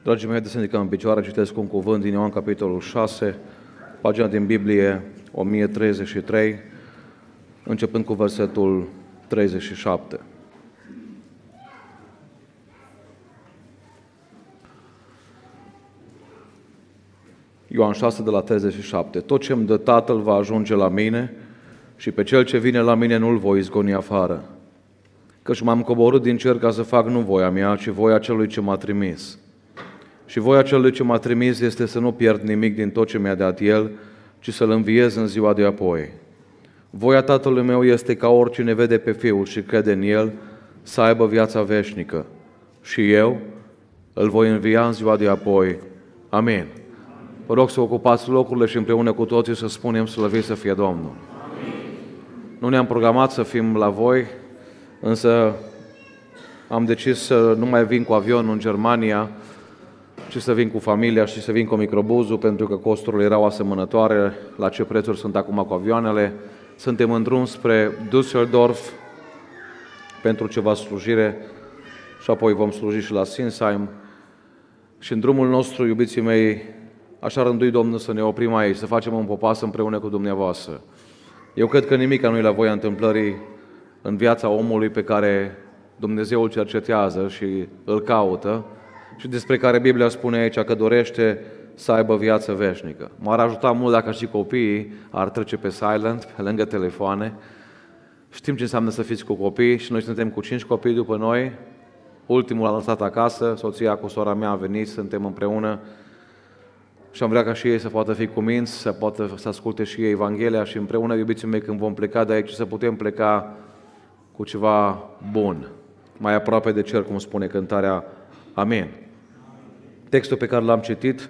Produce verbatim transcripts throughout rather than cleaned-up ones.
Dragii mei, haideți să ne ridicăm în picioare, citesc un cuvânt din Ioan, capitolul șase, pagina din Biblie o mie treizeci și trei, începând cu versetul treizeci și șapte. Ioan șase, de la treizeci și șapte. Tot ce îmi dă Tatăl va ajunge la mine și pe cel ce vine la mine nu-l voi izgoni afară. Căci m-am coborât din cer ca să fac nu voia mea, ci voia celui ce m-a trimis. Și voia celui ce m-a trimis este să nu pierd nimic din tot ce mi-a dat El, ci să-L înviez în ziua de apoi. Voia Tatălui meu este ca oricine vede pe Fiul și crede în El să aibă viața veșnică. Și eu îl voi învia în ziua de apoi. Amin. Vă rog să ocupați locurile și împreună cu toții să spunem slăvit să fie Domnul. Amin. Nu ne-am programat să fim la voi, însă am decis să nu mai vin cu avionul în Germania, ci să vin cu familia și să vin cu microbuzul, pentru că costurile erau asemănătoare la ce prețuri sunt acum cu avioanele. Suntem în drum spre Düsseldorf pentru ceva slujire și apoi vom sluji și la Sinsheim. Și în drumul nostru, iubiții mei, așa rândui Domnul să ne oprim aici, să facem un popas împreună cu dumneavoastră. Eu cred că nimic nu-i la voia întâmplării în viața omului pe care Dumnezeu îl cercetează și îl caută și despre care Biblia spune aici că dorește să aibă viață veșnică. M-ar ajuta mult dacă și copiii ar trece pe silent, pe lângă telefoane. Știm ce înseamnă să fiți cu copii și noi suntem cu cinci copii după noi. Ultimul a lăsat acasă, soția cu sora mea a venit, suntem împreună și am vrea ca și ei să poată fi cuminți, să poată să asculte și ei Evanghelia și împreună, iubiții mei, când vom pleca de aici, să putem pleca cu ceva bun, mai aproape de cer, cum spune cântarea Amin. Textul pe care l-am citit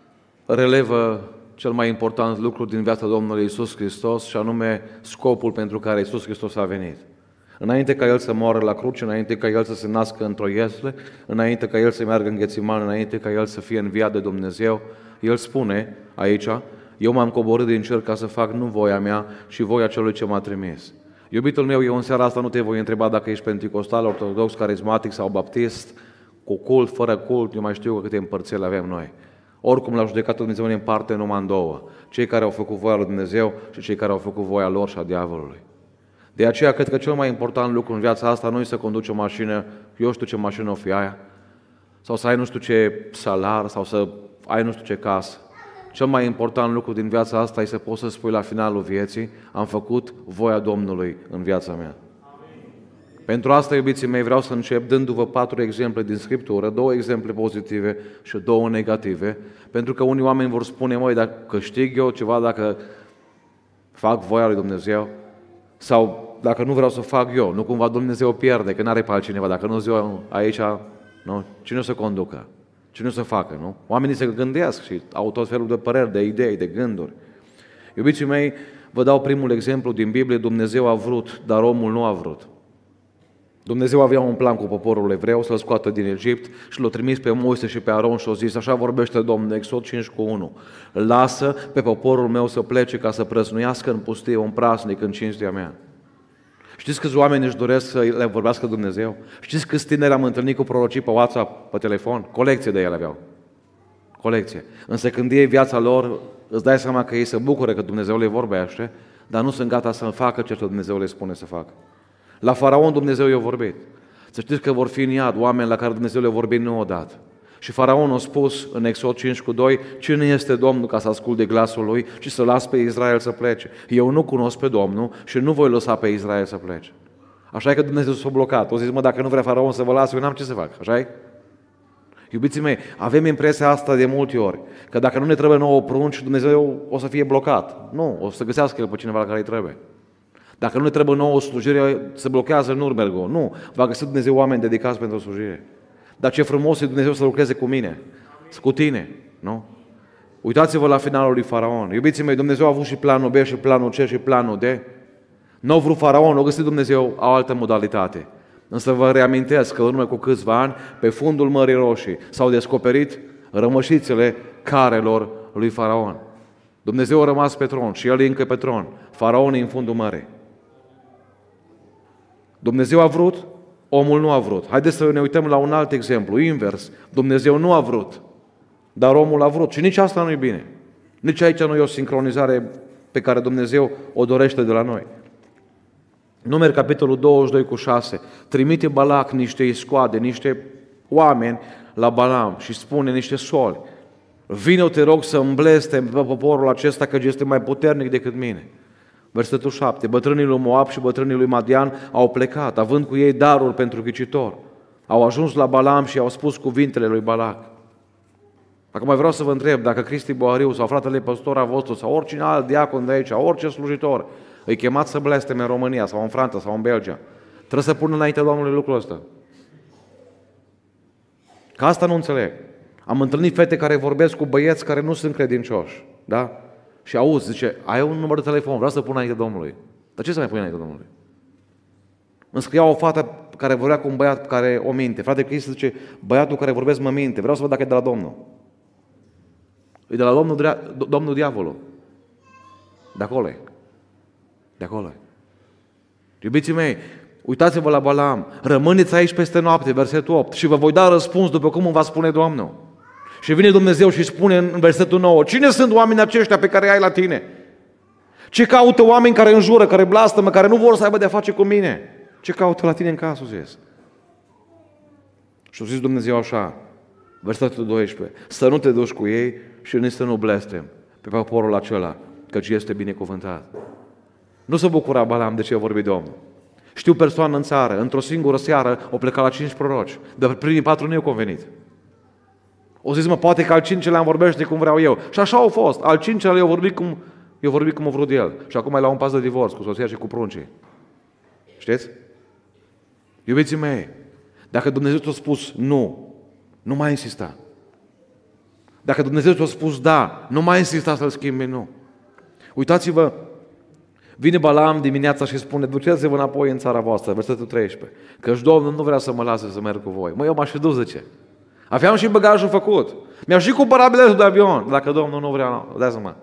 relevă cel mai important lucru din viața Domnului Iisus Hristos și anume scopul pentru care Iisus Hristos a venit. Înainte ca El să moară la cruce, înainte ca El să se nască într-o iesle, înainte ca El să meargă în Ghețiman, înainte ca El să fie înviat de Dumnezeu, El spune aici, eu m-am coborât din cer ca să fac nu voia mea, ci voia celui ce m-a trimis. Iubitul meu, eu în seara asta nu te voi întreba dacă ești penticostal, ortodox, carismatic sau baptist, cu cult, fără cult, eu mai știu câte împărțeli avem noi. Oricum, la judecată Dumnezeu ne împarte numai în două. Cei care au făcut voia lui Dumnezeu și cei care au făcut voia lor și a diavolului. De aceea, cred că cel mai important lucru în viața asta nu e să conduci o mașină, eu știu ce mașină o fi aia, sau să ai nu știu ce salar, sau să ai nu știu ce casă. Cel mai important lucru din viața asta e să poți să spui la finalul vieții, am făcut voia Domnului în viața mea. Pentru asta, iubiții mei, vreau să încep dându-vă patru exemple din Scriptură, două exemple pozitive și două negative, pentru că unii oameni vor spune, măi, dacă câștig eu ceva, dacă fac voia lui Dumnezeu, sau dacă nu vreau să fac eu, nu cumva Dumnezeu pierde, că n-are pe altcineva, dacă nu zic eu aici, nu? Cine o să conducă? Cine o să facă, nu? Oamenii se gândesc și au tot felul de păreri, de idei, de gânduri. Iubiții mei, vă dau primul exemplu din Biblie, Dumnezeu a vrut, dar omul nu a vrut. Dumnezeu avea un plan cu poporul evreu să-l scoată din Egipt și l-a trimis pe Moise și pe Aron și a zis, așa vorbește Domnul, Exod cinci cu unu, lasă pe poporul meu să plece ca să prăznuiască în pustie un praznic în cinstea mea. Știți câți oameni își doresc să le vorbească Dumnezeu? Știți câți tineri am întâlnit cu prorocii pe WhatsApp, pe telefon? Colecție de ele aveau. Colecție. Însă când iei viața lor, îți dai seama că ei se bucură că Dumnezeu le vorbește, dar nu sunt gata să facă ce Dumnezeu le spune să facă. La Faraon Dumnezeu i-a vorbit. Să știți că vor fi în iad oameni la care Dumnezeu le-a vorbit nu odată. Și Faraon a spus în Exod cinci cu doi, cine este Domnul ca să ascult de glasul lui și să las pe Israel să plece? Eu nu cunosc pe Domnul și nu voi lăsa pe Israel să plece. Așa e că Dumnezeu s-a blocat. O zis, mă, dacă nu vrea Faraon să vă las, eu n-am ce să fac. Așa e? Iubiții mei, avem impresia asta de multe ori, că dacă nu ne trebuie nouă prunci, Dumnezeu o să fie blocat. Nu, o să găsească El pe cineva la care îi trebuie. Dacă nu ne trebuie nouă slujire, se blochează Nürnbergul. Nu, va găsi Dumnezeu oameni dedicați pentru slujire. Dar ce frumos e Dumnezeu să lucreze cu mine, cu tine, nu? Uitați-vă la finalul lui Faraon. Iubiții mei, Dumnezeu a avut și planul B și planul C și planul D. Nu a vrut Faraon, a găsit Dumnezeu o altă modalitate. Însă vă reamintesc că în urmă cu câțiva ani, pe fundul Mării Roșii, s-au descoperit rămășițele carelor lui Faraon. Dumnezeu a rămas pe tron și el e încă pe tron. Faraon e în fundul mării. Dumnezeu a vrut, Omul nu a vrut. Haideți să ne uităm la un alt exemplu, invers. Dumnezeu nu a vrut, dar omul a vrut. Și nici asta nu e bine. Nici aici nu e o sincronizare pe care Dumnezeu o dorește de la noi. Numeri, capitolul douăzeci și doi cu șase. Trimite Balac niște iscoade, niște oameni la Balaam și spune niște soli. Vino, te rog, să îmblestem pe poporul acesta, că este mai puternic decât mine. Versetul șapte. Bătrânii lui Moab și bătrânii lui Madian au plecat, având cu ei daruri pentru ghicitor. Au ajuns la Balaam și au spus cuvintele lui Balac. Acum vreau să vă întreb, dacă Cristi Boariu sau fratele păstora vostru sau oricine alt diacon de aici, orice slujitor, îi chemați să blesteme în România sau în Franța sau în Belgia, trebuie să pună înainte Domnului lucrul ăsta. Că asta nu înțeleg. Am întâlnit fete care vorbesc cu băieți care nu sunt credincioși, da? Și auzi, zice, ai un număr de telefon, vreau să pun înainte Domnului. Dar ce să mai pui înainte Domnului? Îmi scria o fată care vorbea cu un băiat care o minte. Frate Cristi zice, băiatul care vorbesc mă minte, vreau să văd dacă e de la Domnul. E de la Domnul, Domnul Diavolul. De acolo e. De acolo e. Iubiții mei, uitați-vă la Balaam, rămâneți aici peste noapte, versetul opt, și vă voi da răspuns după cum îmi va spune Domnul. Și vine Dumnezeu și spune în versetul nouă, cine sunt oamenii aceștia pe care ai la tine? Ce caută oameni care înjură, care blastămă, care nu vor să aibă de-a face cu mine? Ce caută la tine în casă, zis? Și a zis Dumnezeu așa, versetul doisprezece, să nu te duci cu ei și nici să nu blestem pe poporul acela, căci este binecuvântat. Nu se bucura Balaam de ce a vorbit Domnul. Știu persoană în țară, într-o singură seară, o plecat la cinci proroci, dar primii patru nu i-au convenit. O zis, mă, poate că al cincelea îmi vorbește cum vreau eu. Și așa au fost. Al cincelea i-a vorbit cum, i-a vorbit cum a vrut el. Și acum e la un pas de divorț cu soția și cu pruncii. Știți? Iubiții mei, dacă Dumnezeu ți-a spus nu, nu mai insista. Dacă Dumnezeu ți-a spus da, nu mai insista să-l schimbi nu. Uitați-vă, vine Balaam dimineața și spune, duceți-vă înapoi în țara voastră, versetul treisprezece, căci Domnul nu vrea să mă lase să merg cu voi. Mă, eu m-aș fi dus, zice. Aveam și bagajul făcut. Mi-aș și cumpărat biletul de avion, dacă Domnul nu vrea, dați-mă.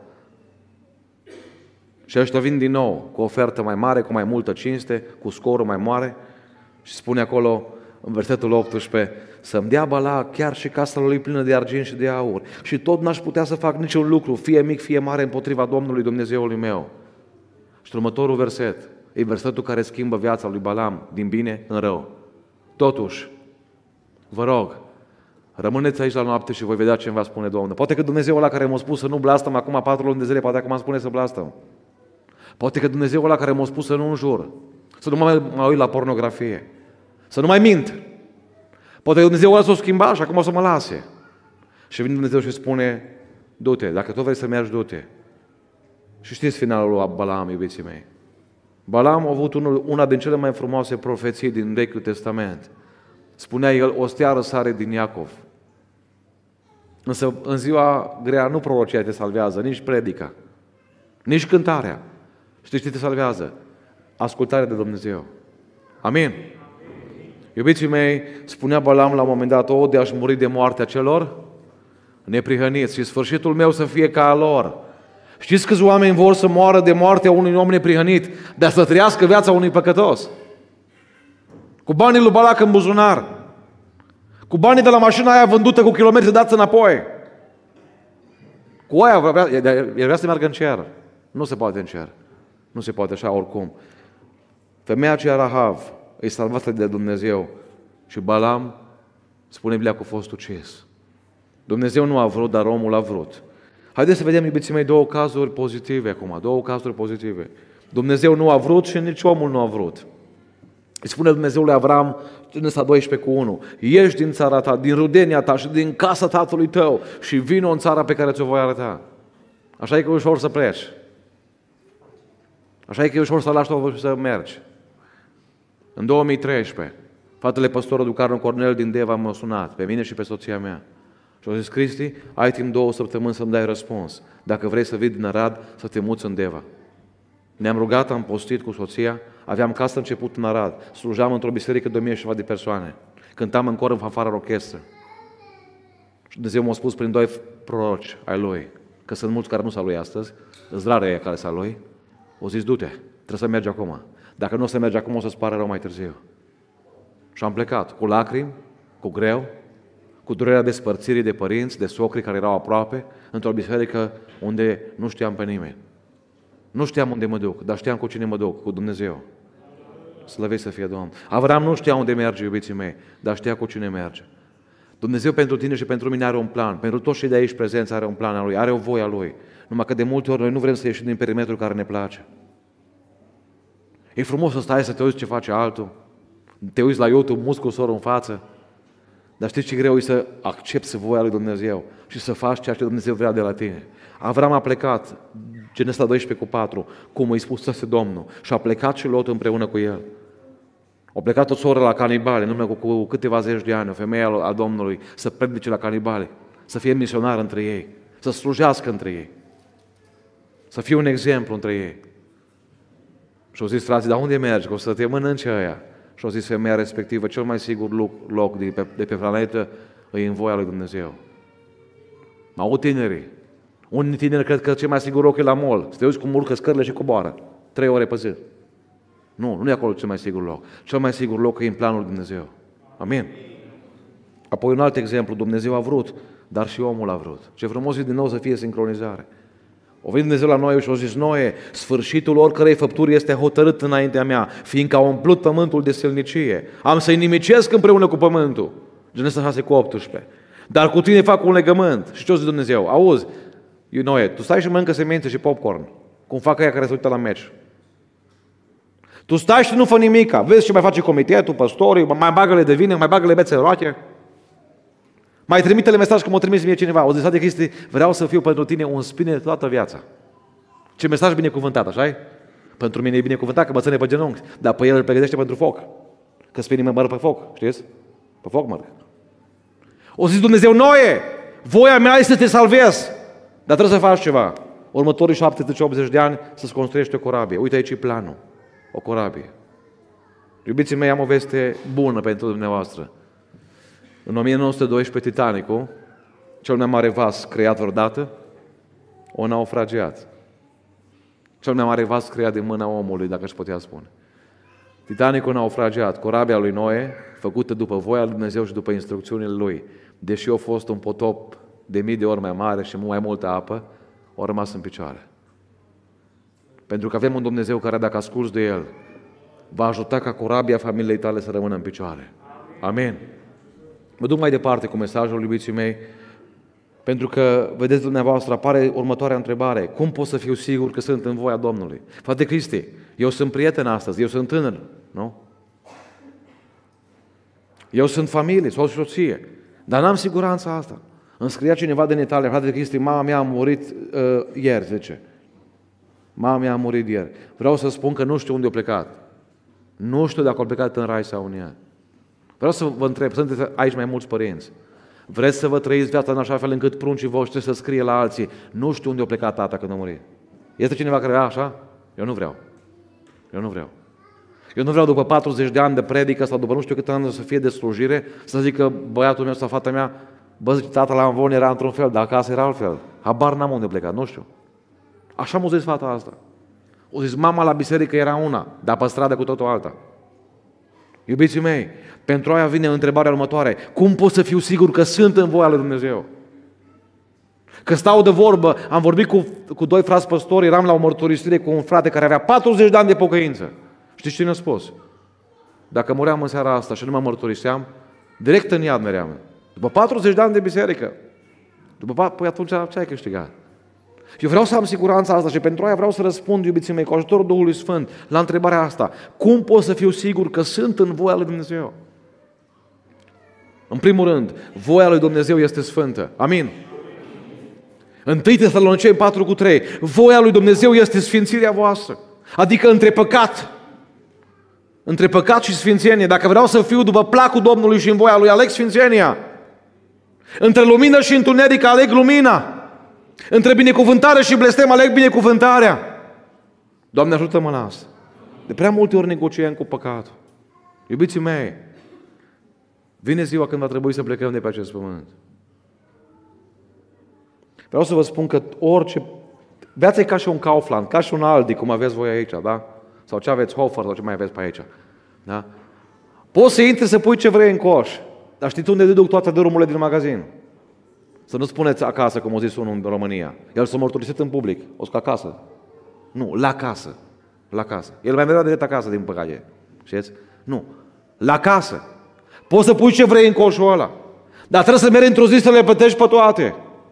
Și ăștia vin din nou cu o ofertă mai mare, cu mai multă cinste, cu scorul mai mare și spune acolo, în versetul optsprezece, să-mi dea Balac chiar și casa lui plină de argint și de aur și tot n-aș putea să fac niciun lucru, fie mic, fie mare, împotriva Domnului Dumnezeului meu. Și următorul verset e versetul care schimbă viața lui Balaam din bine în rău. Totuși, vă rog, rămâneți aici la noapte și voi vedea ce îmi va spune Domnul. Poate că Dumnezeu ăla care m-a spus să nu blastăm acum patru luni de zile, poate acum îmi spune să blastăm. Poate că Dumnezeu ăla care m-a spus să nu înjur, să nu mai mă uit la pornografie, să nu mai mint. Poate că Dumnezeu ăla s-a schimbat și acum o să mă lase. Și vine Dumnezeu și spune, du-te, dacă tu vrei să mergi, du-te. Și știți finalul lui Balaam, iubiții mei. Balaam a avut unul, una din cele mai frumoase profeții din Vechiul Testament. Spunea el, o stea răsare din Iacov. Însă în ziua grea nu prorocia te salvează, nici predica, nici cântarea. Știți ce te salvează? Ascultarea de Dumnezeu. Amin? Amin. Iubiții mei, spunea Balaam la un moment dat, o, de aș muri de moartea celor neprihăniți și sfârșitul meu să fie ca a lor. Știți câți oameni vor să moară de moartea unui om neprihănit, dar să trăiască viața unui păcătos? Cu banii lui Balac în buzunar, cu banii de la mașina aia vândută cu kilometri dați înapoi. Cu aia vrea, el vrea să meargă în cer. Nu se poate în cer. Nu se poate așa oricum. Femeia aceea Rahav e salvată de Dumnezeu și Balaam, spune Biblia, că a fost ucis. Dumnezeu nu a vrut, dar omul a vrut. Haideți să vedem, iubiții mei, două cazuri pozitive acum, două cazuri pozitive. Dumnezeu nu a vrut și nici omul nu a vrut. Îi spune Dumnezeu lui Avram, Genesa doisprezece cu unu, ieși din țara ta, din rudenia ta și din casa tatălui tău și vino în țara pe care ți-o voi arăta. Așa e că e ușor să pleci. Așa e că e ușor să lași totul și să mergi. În două mii treisprezece, fratele păstor Ducarnu Cornel din Deva m-a sunat, pe mine și pe soția mea. Și a zis, Cristi, ai timp două săptămâni să-mi dai răspuns. Dacă vrei să vii din Arad, să te muți în Deva. Ne-am rugat, am postit cu soția, aveam casă început în Arad, slujam într-o biserică de o mie și ceva de persoane, cântam în cor în fanfară orchestră. Și Dumnezeu m-a spus prin doi proroci ai Lui, că sunt mulți care nu s-a Lui astăzi, îți rare aia care s-a Lui, o zis, du-te, trebuie să mergi acum. Dacă nu o să mergi acum, o să-ți pare rău mai târziu. Și am plecat cu lacrimi, cu greu, cu durerea despărțirii de părinți, de socri care erau aproape, într-o biserică unde nu știam pe nimeni. Nu știam unde mă duc, dar știam cu cine mă duc, cu Dumnezeu. Slăvit să fie Domnul. Avram nu știa unde merge, iubiții mei, dar știa cu cine merge. Dumnezeu pentru tine și pentru mine are un plan. Pentru toți cei de aici prezenți are un plan al Lui, are o voie a Lui. Numai că de multe ori noi nu vrem să ieșim din perimetrul care ne place. E frumos să stai să te uiți ce face altul, te uiți la YouTube, muscul sor în față, dar știți ce greu e să accepti voia lui Dumnezeu și să faci ceea ce Dumnezeu vrea de la tine. Avram a plecat, Genesa doisprezece cu patru, cum îi spusese Domnul, și a plecat și Lot împreună cu el. A plecat o soră la canibale, în urmă cu, cu câteva zeci de ani, o femeie a Domnului, să predice la canibale, să fie misionar între ei, să slujească între ei, să fie un exemplu între ei. Și au zis frații, dar unde mergi? Că o să te mănânce aia. Și au zis femeia respectivă, cel mai sigur loc, loc de, pe, de pe planetă e în voia lui Dumnezeu. Au tinerii. Unii tineri cred că cel mai sigur loc e la mall. Să te uiți cum urcă scările și coboară. Trei ore pe zi. Nu, nu e acolo cel mai sigur loc. Cel mai sigur loc e în planul lui Dumnezeu. Amin. Apoi un alt exemplu, Dumnezeu a vrut, dar și omul a vrut. Ce frumos e din nou să fie sincronizare. O venit Dumnezeu la noi și a zis, Noe, sfârșitul oricărei făpturi este hotărât înaintea mea, fiindcă a umplut pământul de silnicie. Am să-i nimicesc împreună cu pământul. Genesa șase cu optsprezece. Dar cu tine fac un legământ. Și ce o zis Dumnezeu? Auzi, Noe, tu stai și mănâncă semințe și popcorn, cum fac aia care se uită la meci. Tu stai și nu fă nimica. Vezi ce mai face comitetul, păstorii, mai bagă-le de vine, mai bagă-le bețe roate. Mai trimite-le mesaj că m-a trimis mie cineva. O zis, frate Cristi, vreau să fiu pentru tine un spine toată viața. Ce mesaj binecuvântat, așa-i? Pentru mine e binecuvântat că mă ține pe genunchi, dar pe el îl pregătește pentru foc. Că spinii mă mără pe foc, știți? Pe foc mără. O zis Dumnezeu, Noe, voia mea este să te salvezi, dar trebuie să faci ceva. Următorii șaptezeci optzeci de ani să-ți construiești o corabie. Uite aici e planul. O corabie. Iubiții mei, am o veste bună pentru dumneavoastră. În o mie nouă sute doisprezece, Titanicul, cel mai mare vas creat vreodată, o naufragiat. Cel mai mare vas creat de mâna omului, dacă își putea spune. Titanicul naufragiat, corabia lui Noe, făcută după voia lui Dumnezeu și după instrucțiunile lui, deși a fost un potop de mii de ori mai mare și mai multă apă, a rămas în picioare. Pentru că avem un Dumnezeu care, dacă asculți de El, va ajuta ca corabia familiei tale să rămână în picioare. Amin. Mă duc mai departe cu mesajul, iubiții mei, pentru că, vedeți dumneavoastră, apare următoarea întrebare. Cum pot să fiu sigur că sunt în voia Domnului? Frate Cristi, eu sunt prieten astăzi, eu sunt tânăr, nu? Eu sunt familie, soț și soție, dar n-am siguranța asta. Îmi scria cineva din Italia, frate Cristi, mama mea a murit uh, ieri, zice. Mama mea a murit ieri. Vreau să spun că nu știu unde a plecat. Nu știu dacă a plecat în rai sau în iad. Vreau să vă întreb, sunteți aici mai mulți părinți. Vreți să vă trăiți viața în așa fel încât pruncii voștri să scrie la alții, nu știu unde a plecat tata când a murit. Este cineva care vrea așa? Eu nu vreau. Eu nu vreau. Eu nu vreau după patruzeci de ani de predică sau după nu știu cât ani să fie de slujire, să zică băiatul meu sau fata mea, bă, zice, tata la Amvon era într-un fel, dar acasă era altfel. Habar n-am unde a plecat, nu știu. Așa m-a zis fata asta. O zis, mama la biserică era una, dar pe stradă cu totul alta. Iubiții mei, pentru aia vine întrebarea următoare. Cum pot să fiu sigur că sunt în voia lui Dumnezeu? Că stau de vorbă, am vorbit cu, cu doi frați păstori, eram la o mărturisire cu un frate care avea patruzeci de ani de pocăință. Știți ce ne-a spus? Dacă muream în seara asta și nu mă mărturiseam, direct în iad meream. După patruzeci de ani de biserică. După, păi atunci ce ai câștigat? Eu vreau să am siguranța asta și pentru aia vreau să răspund, iubiții mei, cu ajutorul Duhului Sfânt, la întrebarea asta. Cum pot să fiu sigur că sunt în voia lui Dumnezeu? În primul rând, voia lui Dumnezeu este sfântă. Amin? Întâi Tesaloniceni patru cu trei. Voia lui Dumnezeu este sfințirea voastră. Adică între păcat, între păcat și sfințenie. Dacă vreau să fiu după placul Domnului și în voia lui, aleg sfințenia. Între lumină și întuneric, aleg lumina. Între binecuvântare și blestem, aleg binecuvântarea. Doamne, ajută-mă la asta. De prea multe ori negociem cu păcatul. Iubiții mei, vine ziua când va trebui să plecăm de pe acest pământ. Vreau să vă spun că orice... Viața e ca și un Kaufland, ca și un Aldi, cum aveți voi aici, da? Sau ce aveți, Hofer, sau ce mai aveți pe aici. Da? Poți să intri să pui ce vrei în coș, dar știi tu unde duc toate dărumurile din magazin? Să nu spuneți acasă, cum a zis unul în România. El s-a mărturisit în public. O să acasă. Nu, la casă. La casă. El mai mereu direct acasă, din păcate. Știți? Nu. La casă. Poți să pui ce vrei în coșul ăla. Dar trebuie să mergi într-o zi să le plătești pe toate.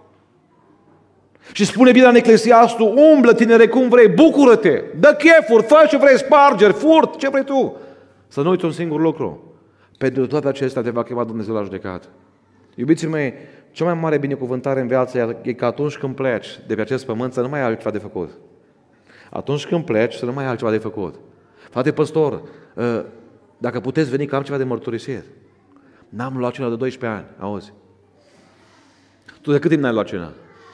Și spune Biblia în Eclesiastul, umblă, tinere, cum vrei, bucură-te, dă chefuri, fă ce vrei, spargeri, furt, ce vrei tu. Să nu uiți un singur lucru. Pentru toate acestea te va chema Dumnezeu la judecat. Iubiții mei, cea mai mare binecuvântare în viață e că atunci când pleci de pe acest pământ să nu mai ai altceva de făcut. Atunci când pleci să nu mai ai altceva de făcut. Frate păstor, dacă puteți veni că am ceva de mărturisit. N-am luat cina de doisprezece ani, auzi. Tu de cât timp n-ai luat cina?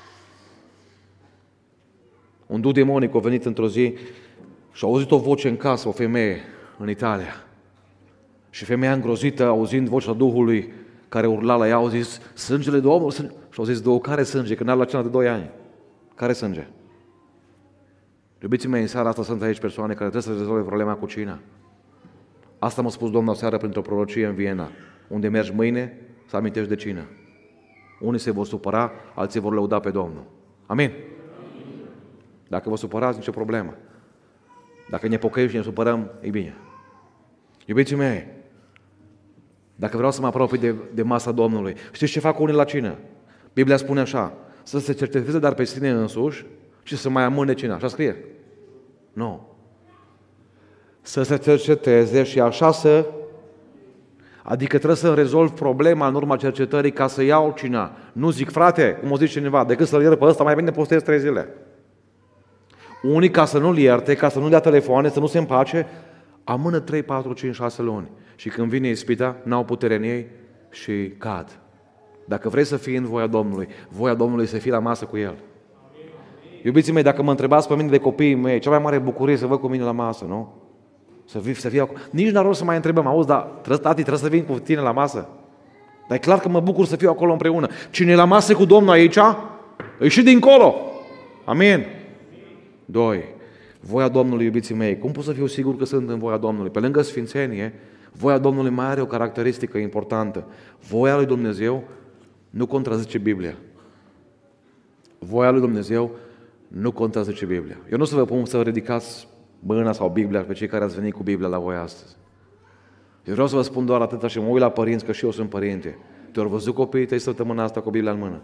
Un duh demonic a venit într-o zi și a auzit o voce în casă, o femeie în Italia. Și femeia îngrozită, auzind vocea Duhului care urla la ea, au zis, sângele de omul, sânge. Și au zis, două, care sânge? Că n-a luat cina de doi ani. Care sânge? Iubiții mei, în seara asta sunt aici persoane care trebuie să rezolve problema cu cina. Asta m-a spus Domnul seară printr-o prorocie în Viena. Unde mergi mâine, să amintești de cină. Unii se vor supăra, alții vor lăuda pe Domnul. Amin? Dacă vă supărați, nicio problemă. Dacă ne pocăim și ne supărăm, e bine. Iubiții mei, dacă vreau să mă apropii de, de masa Domnului, știți ce fac unii la cină? Biblia spune așa, să se cerceteze dar pe sine însuși și să mai amâne cina. Așa scrie? Nu. Să se cerceteze și așa să... Adică trebuie să rezolv problema în urma cercetării ca să iau cina. Nu zic, frate, cum o zice cineva, decât să-l iert pe ăsta, mai bine postez trei zile. Unii, ca să nu-l ierte, ca să nu dea telefoane, să nu se împace, amână trei, patru, cinci, șase luni. Și când vine ispita, n-au putere în ei și cad. Dacă vrei să fii în voia Domnului, voia Domnului să fii la masă cu El. Iubiții mei, dacă mă întrebați pe mine de copiii mei, cea mai mare bucurie să văd cu mine la masă, nu? Să vii, să fii acolo. Nici n-ar rost să mai întrebăm, auzi, dar trebuie, tati, trebuie să vin cu tine la masă. Dar e clar că mă bucur să fiu acolo împreună. Cine e la masă cu Domnul aici, e și dincolo. Amin. Doi. Voia Domnului, iubiții mei. Cum pot să fiu sigur că sunt în voia Domnului? Pe lângă sfințenie, voia Domnului mai are o caracteristică importantă. Voia lui Dumnezeu nu contrazice Biblia. Voia lui Dumnezeu nu contrazice Biblia. Eu nu o să vă pun să ridicați mâna sau Biblia pe cei care ați venit cu Biblia la voi astăzi. Eu vreau să vă spun doar atâta și mă uit la părinți, că și eu sunt părinte. Te-au văzut copiii tăi săptămâna asta cu Biblia în mână?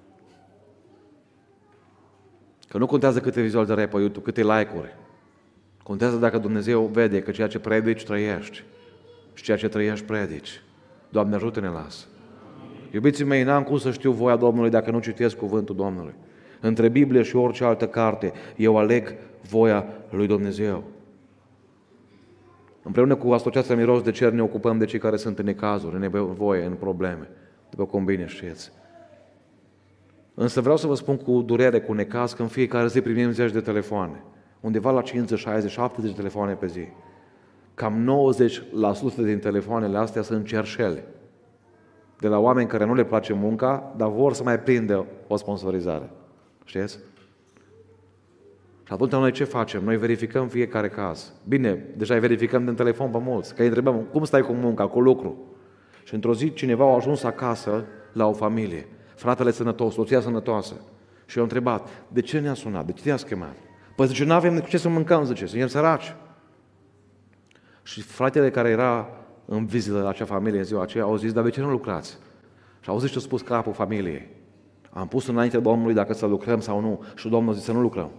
Că nu contează câte vizualizări ai pe YouTube, câte like-uri. Contează dacă Dumnezeu vede că ceea ce predici, trăiești. Și ceea ce trăiești, predici. Doamne, ajută-ne, lasă. Iubiții mei, n-am cum să știu voia Domnului dacă nu citesc cuvântul Domnului. Între Biblie și orice altă carte, eu aleg voia lui Dumnezeu. Împreună cu Asociația Miros de Cer ne ocupăm de cei care sunt în necazuri, în nevoie, în probleme. După cum bine știți. Însă vreau să vă spun cu durere, cu necaz, că în fiecare zi primim zeci de telefoane. Undeva la cincizeci, șaizeci, șaptezeci de telefoane pe zi. Cam nouăzeci la sută din telefoanele astea sunt cerșele. De la oameni care nu le place munca, dar vor să mai prindă o sponsorizare. Știți? Și atunci noi ce facem? Noi verificăm fiecare caz. Bine, deja îi verificăm din telefon pe mulți, că îi întrebăm, cum stai cu munca, cu lucru? Și într-o zi cineva a ajuns acasă la o familie. Fratele sănătos, soția sănătoasă. Și eu am întrebat, de ce ne-a sunat? De ce te-a chemat? Păi zice, nu avem cu ce să mâncăm, zice, suntem săraci. Și fratele care era în vizită la acea familie în ziua aceea, au zis, dar de ce nu lucrați? Și au zis ce a spus capul familiei. Am pus înainte Domnului dacă să lucrăm sau nu. Și Domnul zice să nu lucrăm.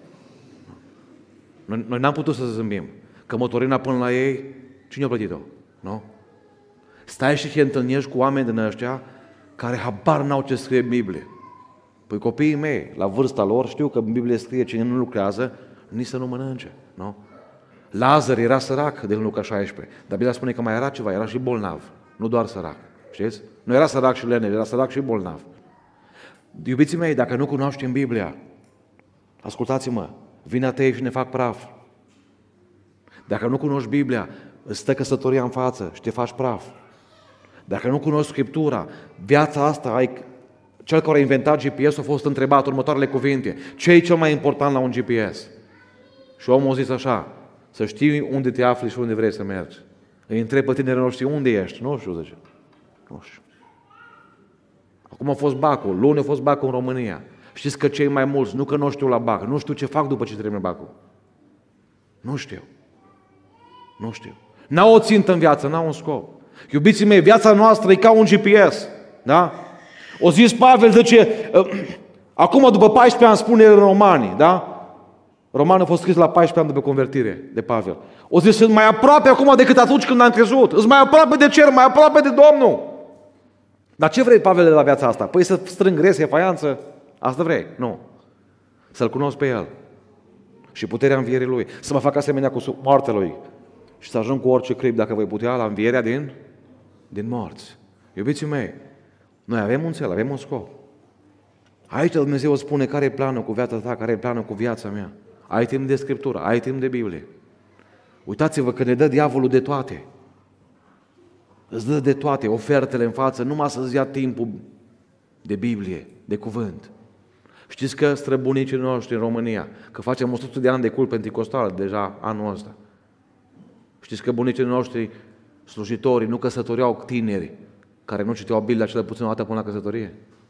Noi, noi n-am putut să zâmbim. Că motorina până la ei, cine a plătit-o? Nu? Stai și te întâlnești cu oameni din ăștia care habar n-au ce scrie în Biblie. Păi copiii mei, la vârsta lor, știu că în Biblie scrie cine nu lucrează, nici să nu mănânce. Nu? Lazar era sărac din Luca șaisprezece, dar Biblia spune că mai era ceva, era și bolnav, nu doar sărac. Știți? Nu era sărac și leneș, era sărac și bolnav. Iubiții mei, dacă nu cunoaștem Biblia, ascultați-mă, vin atei și ne fac praf. Dacă nu cunoști Biblia, îți stă căsătoria în față și te faci praf. Dacă nu cunoști Scriptura, viața asta, ai... cel care a inventat G P S a fost întrebat următoarele cuvinte. Ce e cel mai important la un G P S? Și omul a zis așa, să știi unde te afli și unde vrei să mergi. Îi întreb pe tinerii noștri, unde ești? Nu știu, zice. Nu știu. Acum a fost bacul, luni a fost bacul în România. Știți că cei mai mulți, nu că nu știu la bac, nu știu ce fac după ce termină bacul. Nu știu. Nu știu. N-au o țintă în viață, n-au un scop. Iubiții mei, viața noastră e ca un G P S. Da? O zis Pavel, zice, acum după paisprezece ani spune în Romanii, da? Romanul a fost scris la paisprezece ani după convertire de Pavel. O zis, sunt mai aproape acum decât atunci când am crezut. Sunt mai aproape de cer, mai aproape de Domnul. Dar ce vrei, Pavel, de la viața asta? Păi să strâng grese, faianță? Asta vrei? Nu. Să-L cunosc pe El. Și puterea învierii Lui. Să mă fac asemenea cu moartea Lui. Și să ajung cu orice clip, dacă voi putea, la învierea din, din morți. Iubiții mei, noi avem un cel, avem un scop. Aici Dumnezeu spune care e planul cu viața ta, care e planul cu viața mea. Ai timp de Scriptură, ai timp de Biblie. Uitați-vă că ne dă diavolul de toate. Îți dă de toate ofertele în față, numai să-ți ia timpul de Biblie, de cuvânt. Știți că străbunicii noștri în România, că facem o sută de ani de cult penticostal deja anul ăsta. Știți că bunicii noștri, slujitorii, nu căsătoreau tineri care nu citeau Biblia cel puțin o dată până la căsătorie?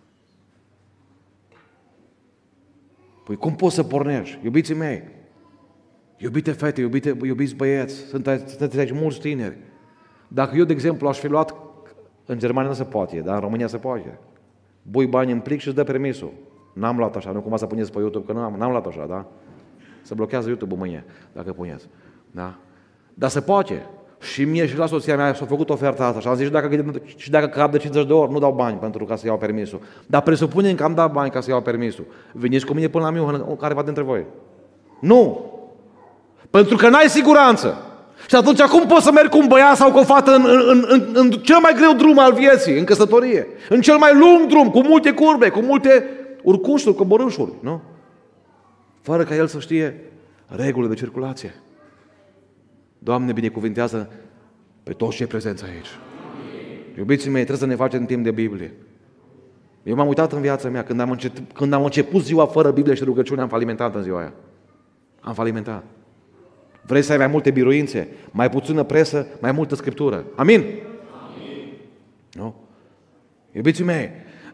Păi cum poți să pornești? Iubiții mei, iubite fete, iubite, iubiți băieți, sunteți aici mulți tineri. Dacă eu, de exemplu, aș fi luat, în Germania nu se poate, dar în România se poate. Bui bani în plic și îți dă permisul. N-am luat așa, nu cumva să puneți pe YouTube, că n-am, n-am luat așa, da? Se blochează YouTube-ul mâine, dacă puneți. Da? Dar se poate. Și mie și la soția mea s-a făcut oferta asta și am zis, și dacă, și dacă cap de cincizeci de ori, nu dau bani pentru ca să iau permisul. Dar presupunem că am dat bani ca să iau permisul. Veniți cu mine până la mine, careva dintre voi. Nu! Pentru că n-ai siguranță. Și atunci cum poți să mergi cu un băiat sau cu o fată în, în, în, în cel mai greu drum al vieții, în căsătorie, în cel mai lung drum, cu multe curbe, cu multe urcușuri, coborâșuri, nu? Fără ca el să știe regulile de circulație. Doamne, binecuvintează pe toți cei prezenți aici. Iubiții mei, trebuie să ne facem timp de Biblie. Eu m-am uitat în viața mea, când am, încet, când am început ziua fără Biblie și rugăciune, am falimentat în ziua aia. Am falimentat. Vrei să ai mai multe biruințe, mai puțină presă, mai multă Scriptură. Amin? Amin. Nu? Iubiții mei,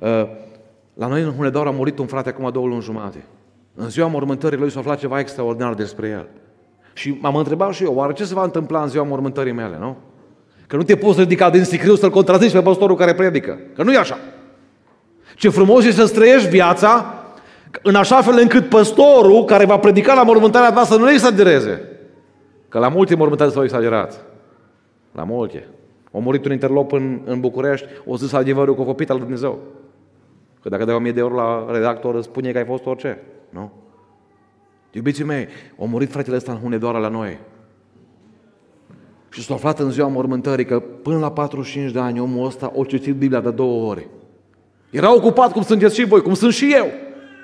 la noi în Hunedoara a murit un frate acum două luni jumate. În ziua mormântării lui s-a aflat ceva extraordinar despre el. Și m-am întrebat și eu, oare ce se va întâmpla în ziua mormântării mele, nu? Că nu te poți ridica din sicriu să-l contrazici pe păstorul care predică. Că nu e așa. Ce frumos e să-ți trăiești viața în așa fel încât păstorul care va predica la mormântarea ta să nu exagereze. Că la multe mormântări s-au exagerat. La multe. A murit un interlop în, în București, o zis adevărul cu copit al lui Dumnezeu. Că dacă dai o mie de euro la redactor, îți spune că ai fost orice. Nu? Iubiții mei, a murit fratele ăsta în Hunedoara la noi. Și s-a aflat în ziua mormântării că până la patruzeci și cinci de ani omul ăsta a citit Biblia de două ori. Era ocupat cum sunteți și voi, cum sunt și eu.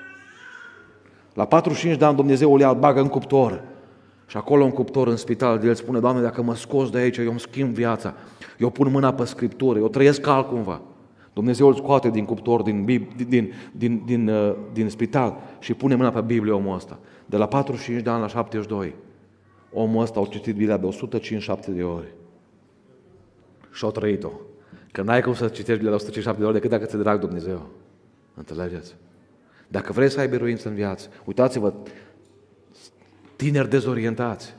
La patruzeci și cinci de ani Dumnezeu îl ia, îl bagă în cuptor. Și acolo în cuptor, în spital, el spune, Doamne, dacă mă scoți de aici, eu îmi schimb viața. Eu pun mâna pe Scriptură, eu trăiesc altcumva. Dumnezeu îl scoate din cuptor, din, din, din, din, din, uh, din spital și pune mâna pe Biblie omul ăsta. De la patruzeci și cinci de ani la șaptezeci și doi, omul ăsta a citit Biblia de o sută cincizeci și șapte de ori. Și a trăit-o. Că n-ai cum să citești Biblia de o sută cincizeci și șapte de ori decât dacă ți-e drag Dumnezeu. Înțelegeți? Dacă vrei să ai biruință în viață, uitați-vă, tineri dezorientați.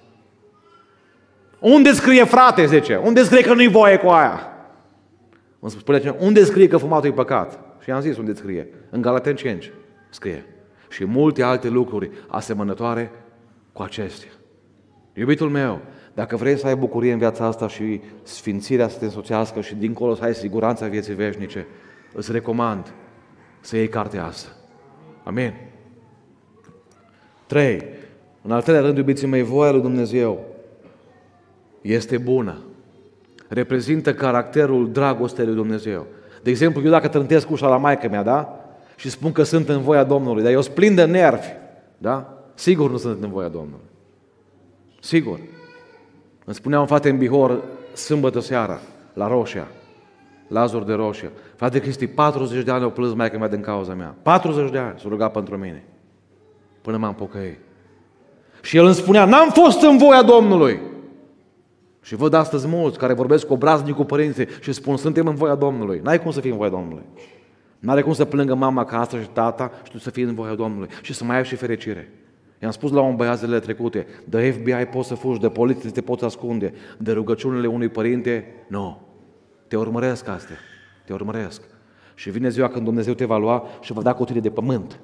Unde scrie, frate, zice? Unde scrie că nu-i voie cu aia? Îmi spune cineva, unde scrie că fumatul e păcat? Și i-am zis unde scrie. În Galateni cinci scrie. Și multe alte lucruri asemănătoare cu acestea. Iubitul meu, dacă vrei să ai bucurie în viața asta și sfințirea să te însoțească și dincolo să ai siguranța vieții veșnice, îți recomand să iei cartea asta. Amin. Trei. În al treilea rând, iubiții mei, voia lui Dumnezeu este bună. Reprezintă caracterul dragostei lui Dumnezeu. De exemplu, eu dacă trântesc ușa la maică mea, da? Și spun că sunt în voia Domnului, dar eu sunt plin de nervi, da? Sigur nu sunt în voia Domnului. Sigur. Îmi spunea un frate în Bihor, sâmbătă seara, la Roșia, Lazur de Roșia. Frate Cristi, patruzeci de ani au plâns maică mea din cauza mea. patruzeci de ani s-a rugat pentru mine. Până m-am pocăit. Și el îmi spunea, n-am fost în voia Domnului. Și văd astăzi mulți care vorbesc cu obraznicul părinții și spun, suntem în voia Domnului. N-ai cum să fii în voia Domnului. N-are cum să plângă mama acasă și tata și tu să fii în voia Domnului și să mai ai și fericire. I-am spus la un băiat zilele trecute, de F B I poți să fugi, de poliție te poți ascunde, de rugăciunile unui părinte, nu. Te urmăresc astea, te urmăresc. Și vine ziua când Dumnezeu te va lua și va da cutire de pământ.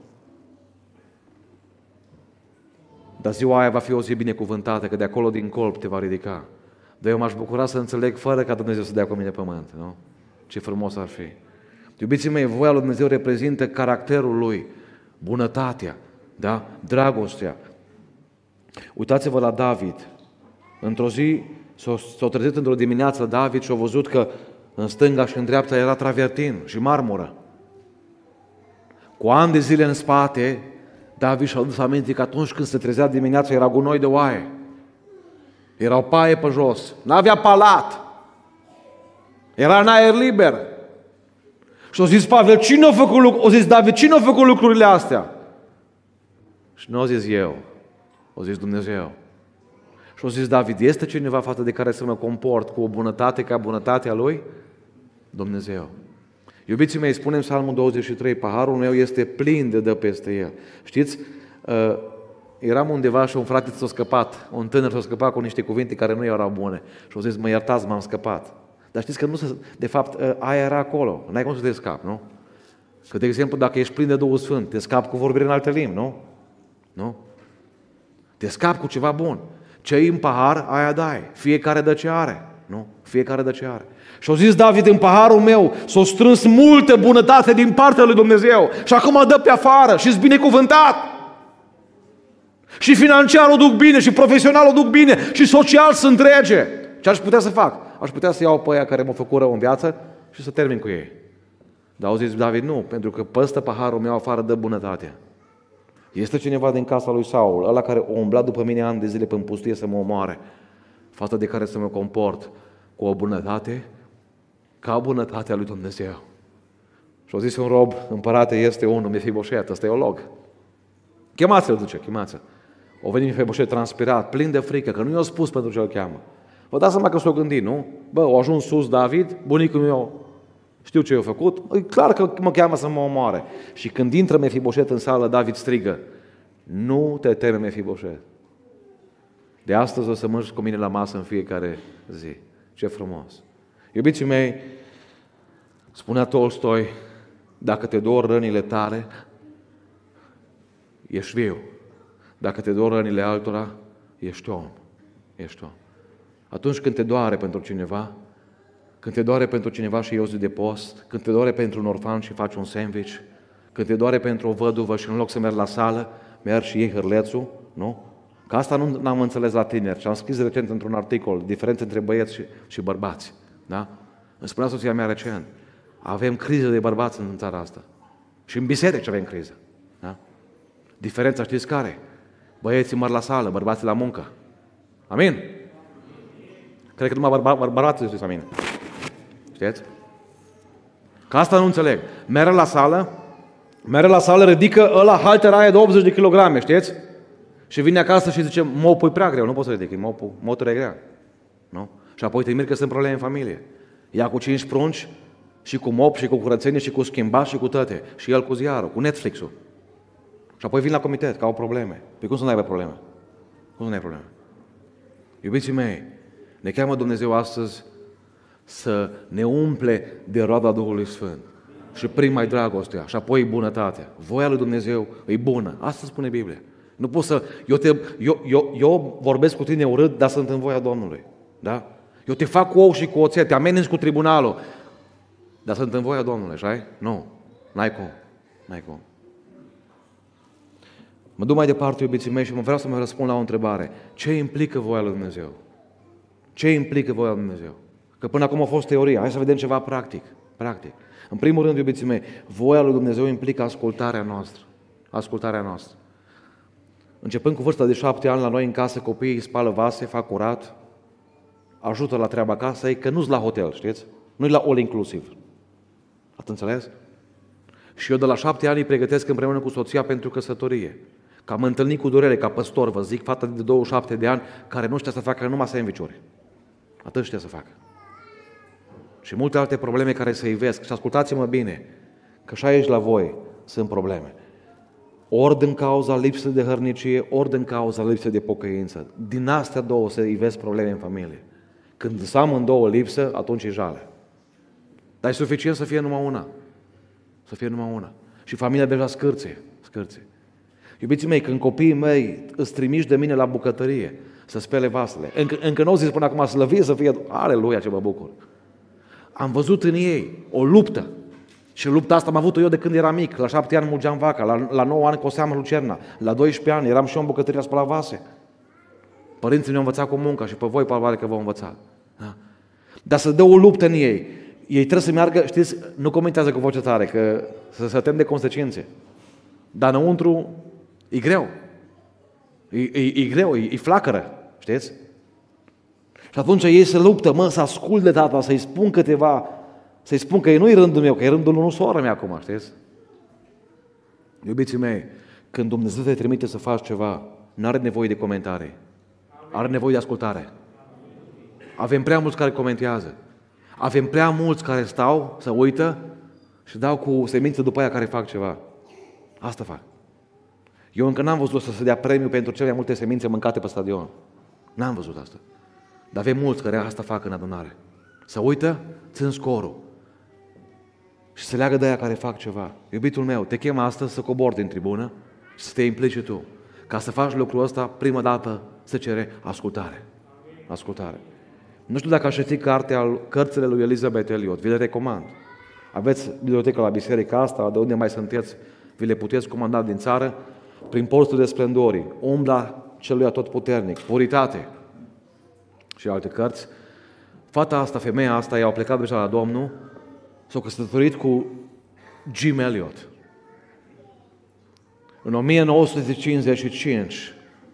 Dar ziua aia va fi o zi binecuvântată, că de acolo din colp te va ridica. Dar eu m-aș bucura să înțeleg fără ca Dumnezeu să dea cu mine pământ, nu? Ce frumos ar fi. Iubiții mei, voia lui Dumnezeu reprezintă caracterul Lui, bunătatea, da? Dragostea. Uitați-vă la David. Într-o zi s-a, s-a trezit într-o dimineață David și a văzut că în stânga și în dreapta era travertin și marmură. Cu ani de zile în spate, David și-a adus aminte că atunci când se trezea dimineața era gunoi de oaie. Erau paie pe jos. N-avea palat. Era în aer liber. Și a zis Pavel, cine a făcut lucrurile? A zis David, cine a făcut lucrurile astea? Și nu a zis eu. A zis Dumnezeu. Și a zis David, este cineva față de care să mă comport cu o bunătate ca bunătatea Lui? Dumnezeu. Iubiții mei, spunem Psalmul douăzeci și trei, paharul meu este plin de dă peste el. Știți, eram undeva și un frate s-a scăpat, un tânăr s-a scăpat cu niște cuvinte care nu erau bune. Și a zis, mă iertați, m-am scăpat. Dar știți că nu se, de fapt, aia era acolo. N-ai cum să te scapi, nu? Că, de exemplu, dacă ești plin de Duhul Sfânt, te scapi cu vorbire în alte limbi, nu? Nu? Te scapi cu ceva bun. Ce-i în pahar, aia dai. Fiecare dă ce are. Nu? Fiecare dă ce are. Și a zis David, în paharul meu s-a strâns multă bunătate din partea lui Dumnezeu și acum dă pe afară și-s binecuvântat. Și financiar o duc bine, și profesional o duc bine, și social se întrege. Ce aș putea să fac? Aș putea să iau pe aia care m-au făcut rău în viață și să termin cu ei. Dar au zis David, nu, pentru că păstă paharul meu afară dă bunătate. Este cineva din casa lui Saul, ăla care a umblat după mine ani de zile pe pustie să mă omoare, față de care să mă comport cu o bunătate ca bunătatea lui Dumnezeu. Și a zis un rob, împărate este unul, Mefiboset, ăsta e o log. Chemați-l, duce, chemați-l. O venit Mefiboset transpirat, plin de frică, că nu i-a spus pentru ce îl cheamă. Vă dați seama că s-o gândit, nu? Bă, a ajuns sus David, bunicul meu, știu ce i-a făcut, e clar că mă cheamă să mă omoare. Și când intră Mefiboset în sală, David strigă, nu te teme, Mefiboset. De astăzi o să mânci cu mine la masă în fiecare zi. Ce frumos! Iubiții mei, spunea Tolstoi, dacă te dor rănile tale, ești viu. Dacă te dor rănile altora, ești om. Ești om. Atunci când te doare pentru cineva, când te doare pentru cineva și e o zi de post, când te doare pentru un orfan și faci un sandwich, când te doare pentru o văduvă și în loc să mergi la sală, mergi și iei hârlețul, nu? Că asta nu am înțeles la tineri și am scris recent într-un articol, diferențe între băieți și, și bărbați. Da? Îmi spunea soția mea recent, avem criză de bărbați în țara asta. Și în biserici avem criză. Da? Diferența știți care? Băieții măr la sală, bărbații la muncă. Amin? Cred că numai bărba, bărbații știți amin. Știți? Că asta nu înțeleg. Merg la sală, merg la sală, ridică ăla haltera aia de optzeci de kilograme, știți? Și vine acasă și zice, mă pui prea greu, nu pot să ridic, motorul e grea. Nu? Și apoi te miri că sunt probleme în familie. Ia cu cinci prunci și cu mop și cu curățenie și cu schimbat și cu toate. Și el cu ziarul, cu Netflix-ul. Și apoi vin la comitet, că au probleme. Păi cum să nu aibă probleme? Cum să nu ai probleme? Iubiții mei, ne cheamă Dumnezeu astăzi să ne umple de roada Duhului Sfânt. Și prima e dragostea și apoi e bunătatea. Voia lui Dumnezeu e bună. Asta spune Biblia. Nu pot să... Eu, te, eu, eu, eu vorbesc cu tine urât, dar sunt în voia Domnului. Da? Eu te fac cu ou și cu oțet, te ameninți cu tribunalul, dar sunt în voia Domnului, așa? Nu. N-ai cum. N-ai cum. Mă duc mai departe, iubiții mei, și mă vreau să mă răspund la o întrebare. Ce implică voia lui Dumnezeu? Ce implică voia lui Dumnezeu? Că până acum a fost teoria. Hai să vedem ceva practic. Practic. În primul rând, iubiții mei, voia lui Dumnezeu implică ascultarea noastră. Ascultarea noastră. Începând cu vârsta de șapte ani, la noi în casă, copiii spală vase, fac curat, ajută la treaba casei, că nu-s la hotel, știți? Nu-i la all inclusiv. Ați înțeles? Și eu de la șapte ani îi pregătesc împreună cu soția pentru căsătorie. Că am întâlnit cu durere, ca păstor, vă zic, fata de douăzeci și șapte de ani, care nu știa să facă numai sandwich-uri. Atât știa să facă. Și multe alte probleme care se ivesc. Și ascultați-mă bine, că și aici la voi sunt probleme. Ori din cauza lipsei de hărnicie, ori din cauza lipsei de pocăință. Din astea două se ivesc probleme în familie. Când sunt amândouă lipsă, atunci e jale. Dar e suficient să fie numai una. Să fie numai una. Și familia deja scârție. scârție. Iubiții mei, când copiii mei îți trimiși de mine la bucătărie să spele vasele, încă, încă nu o zis până acum slăvie să fie, aleluia, ce mă bucur. Am văzut în ei o luptă. Și lupta asta am avut-o eu de când eram mic. La șapte ani mulgeam vaca, la, la nouă ani coseam lucerna, la doisprezece ani eram și eu în bucătărie a spălat vase. Părinții ne-au învățat cu munca și pe voi probabil că v-au învățat. Da? Dar să dă o luptă în ei. Ei trebuie să meargă, știți, nu comentează cu voce tare, că să se tem de consecințe. Dar înăuntru e greu. E, e, e greu, e, e flacără, știți? Și atunci ei se luptă, mă, să ascult de tata, să-i spun câteva, să-i spun că nu-i rândul meu, că e rândul lui sora mea acum, știți? Iubiții mei, când Dumnezeu te trimite să faci ceva, nu are nevoie de comentarii. Are nevoie de ascultare. Avem prea mulți care comentează. Avem prea mulți care stau, să uită și dau cu semințe după aia care fac ceva. Asta fac. Eu încă n-am văzut să se dea premiu pentru cele mai multe semințe mâncate pe stadion. N-am văzut asta. Dar avem mulți care asta fac în adunare. Să uită, țin scorul. Și se leagă de aia care fac ceva. Iubitul meu, te chem astăzi să cobori din tribună și să te implici tu. Ca să faci lucrul ăsta, prima dată se cere ascultare. Ascultare. Nu știu dacă aș ști cartea, cărțile lui Elizabeth Elliot, vi le recomand. Aveți biblioteca la biserica asta, de unde mai sunteți, vi le puteți comanda din țară, prin porțul de splendorii, umbla celui atotputernic, puritate și alte cărți. Fata asta, femeia asta, i-au plecat deja la Domnul, s-au căsătorit cu Jim Elliot. În o mie nouă sute cincizeci și cinci,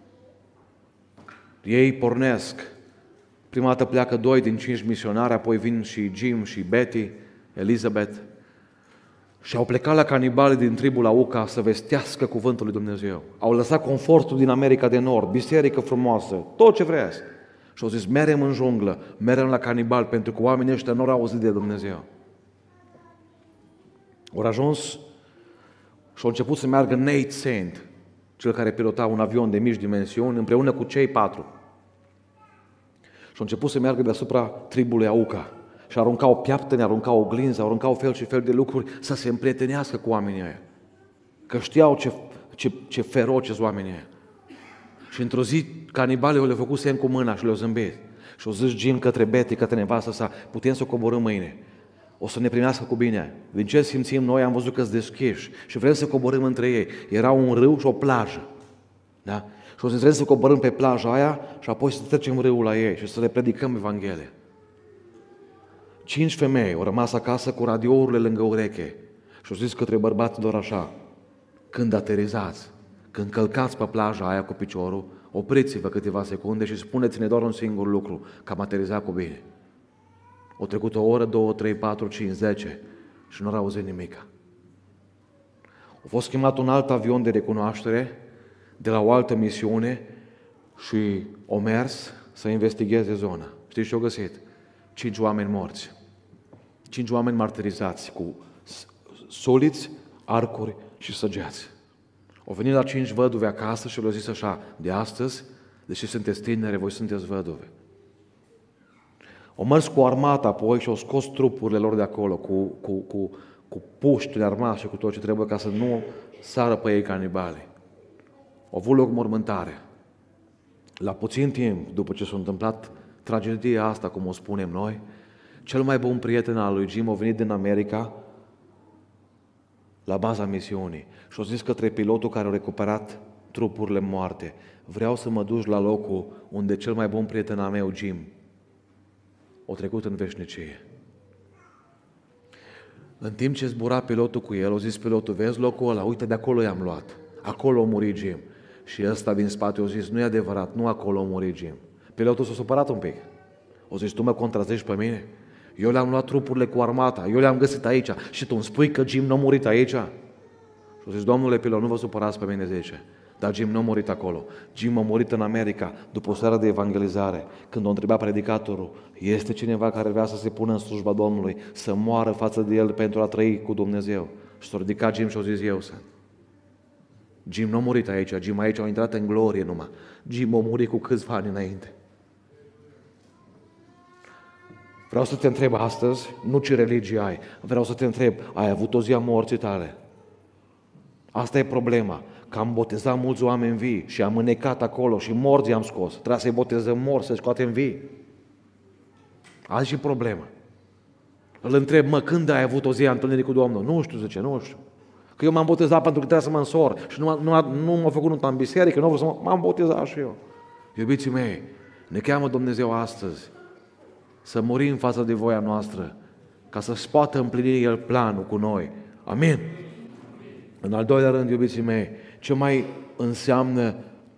ei pornesc. Prima dată pleacă doi din cinci misionari, apoi vin și Jim și Betty, Elizabeth, și au plecat la canibalii din tribul Auca să vestească cuvântul lui Dumnezeu. Au lăsat confortul din America de Nord, biserică frumoasă, tot ce vreți. Și au zis, merem în junglă, merem la canibal, pentru că oamenii ăștia nu au auzit de Dumnezeu. Au ajuns și au început să meargă Nate Saint, cel care pilota un avion de mici dimensiuni, împreună cu cei patru. Și au început să meargă deasupra tribului Auca. Și aruncau piaptăni, aruncau oglinzi, aruncau fel și fel de lucruri să se împrietenească cu oamenii ăia. Că știau ce, ce, ce feroce sunt oamenii ăia. Și într-o zi, canibalii le-au făcut semn cu mâna și le-au zâmbit. Și au zis Jim către Betty, către nevastă sa, putem să o coborâm mâine. O să ne primească cu bine. Din ce simțim noi, am văzut că-s deschiși și vrem să coborâm între ei. Era un râu și o plajă. Da? Și o să vrem să coborâm pe plaja aia și apoi să trecem râul la ei și să le predicăm Evanghelia. Cinci femei au rămas acasă cu radiourile lângă ureche și au zis către bărbați doar așa, când aterizați, când călcați pe plaja aia cu piciorul, opriți-vă câteva secunde și spuneți-ne doar un singur lucru, că am aterizat cu bine. O trecut o oră, două, trei, patru, cinci, zece și nu au auzit nimica. A fost chemat un alt avion de recunoaștere de la o altă misiune și au mers să investigheze zona. Știți ce au găsit? Cinci oameni morți. Cinci oameni martirizați cu soliți, arcuri și săgeați. Au venit la cinci văduve acasă și le-au zis așa, de astăzi, deși sunteți tinere, voi sunteți văduve. Au mers cu armata apoi și au scos trupurile lor de acolo, cu, cu, cu, cu puștile armați și cu tot ce trebuie ca să nu sară pe ei canibali. Au avut loc mormântare. La puțin timp, după ce s-a întâmplat tragedia asta, cum o spunem noi, cel mai bun prieten al lui Jim a venit din America la baza misiunii și a zis către pilotul care a recuperat trupurile moarte, vreau să mă duci la locul unde cel mai bun prieten al meu, Jim, a trecut în veșnicie. În timp ce zbura pilotul cu el, a zis pilotul, vezi locul ăla, uite de acolo i-am luat, acolo a murit Jim. Și ăsta din spate a zis, nu e adevărat, nu acolo a murit Jim. Pilotul s-a supărat un pic. O zis, tu mă contrazici pe mine? Eu le-am luat trupurile cu armata, eu le-am găsit aici și tu îmi spui că Jim nu a murit aici? Și o zis, domnule pilot, nu vă supărați pe mine, zice. Dar Jim nu a murit acolo. Jim a murit în America după o seară de evangelizare, când o întreba predicatorul, este cineva care vrea să se pună în slujba Domnului, să moară față de el pentru a trăi cu Dumnezeu? Și s-a ridicat Jim și a zis, eu sunt. Jim nu a murit aici, Jim aici a intrat în glorie numai. Jim a murit cu câțiva ani înainte. Vreau să te întreb astăzi, nu ce religie ai, vreau să te întreb, ai avut o zi a morții tale? Asta e problema, că am botezat mulți oameni vii și am înecat acolo și morți i-am scos. Trebuie să-i botezăm morți, să-i scoatem vii. Asta e și problema. Îl întreb, mă, când ai avut o zi a întâlnirii cu Domnul? Nu știu, zice, nu știu. Că eu m-am botezat pentru că trebuia să mă însor și nu, nu, nu m-a făcut nunta în biserică, nu vreau să mă, m-am botezat și eu. Iubiții mei, ne cheamă Dumnezeu astăzi să murim față de voia noastră, ca să-și poată împlini El planul cu noi. Amin? În al doilea rând, iubiții mei, ce mai înseamnă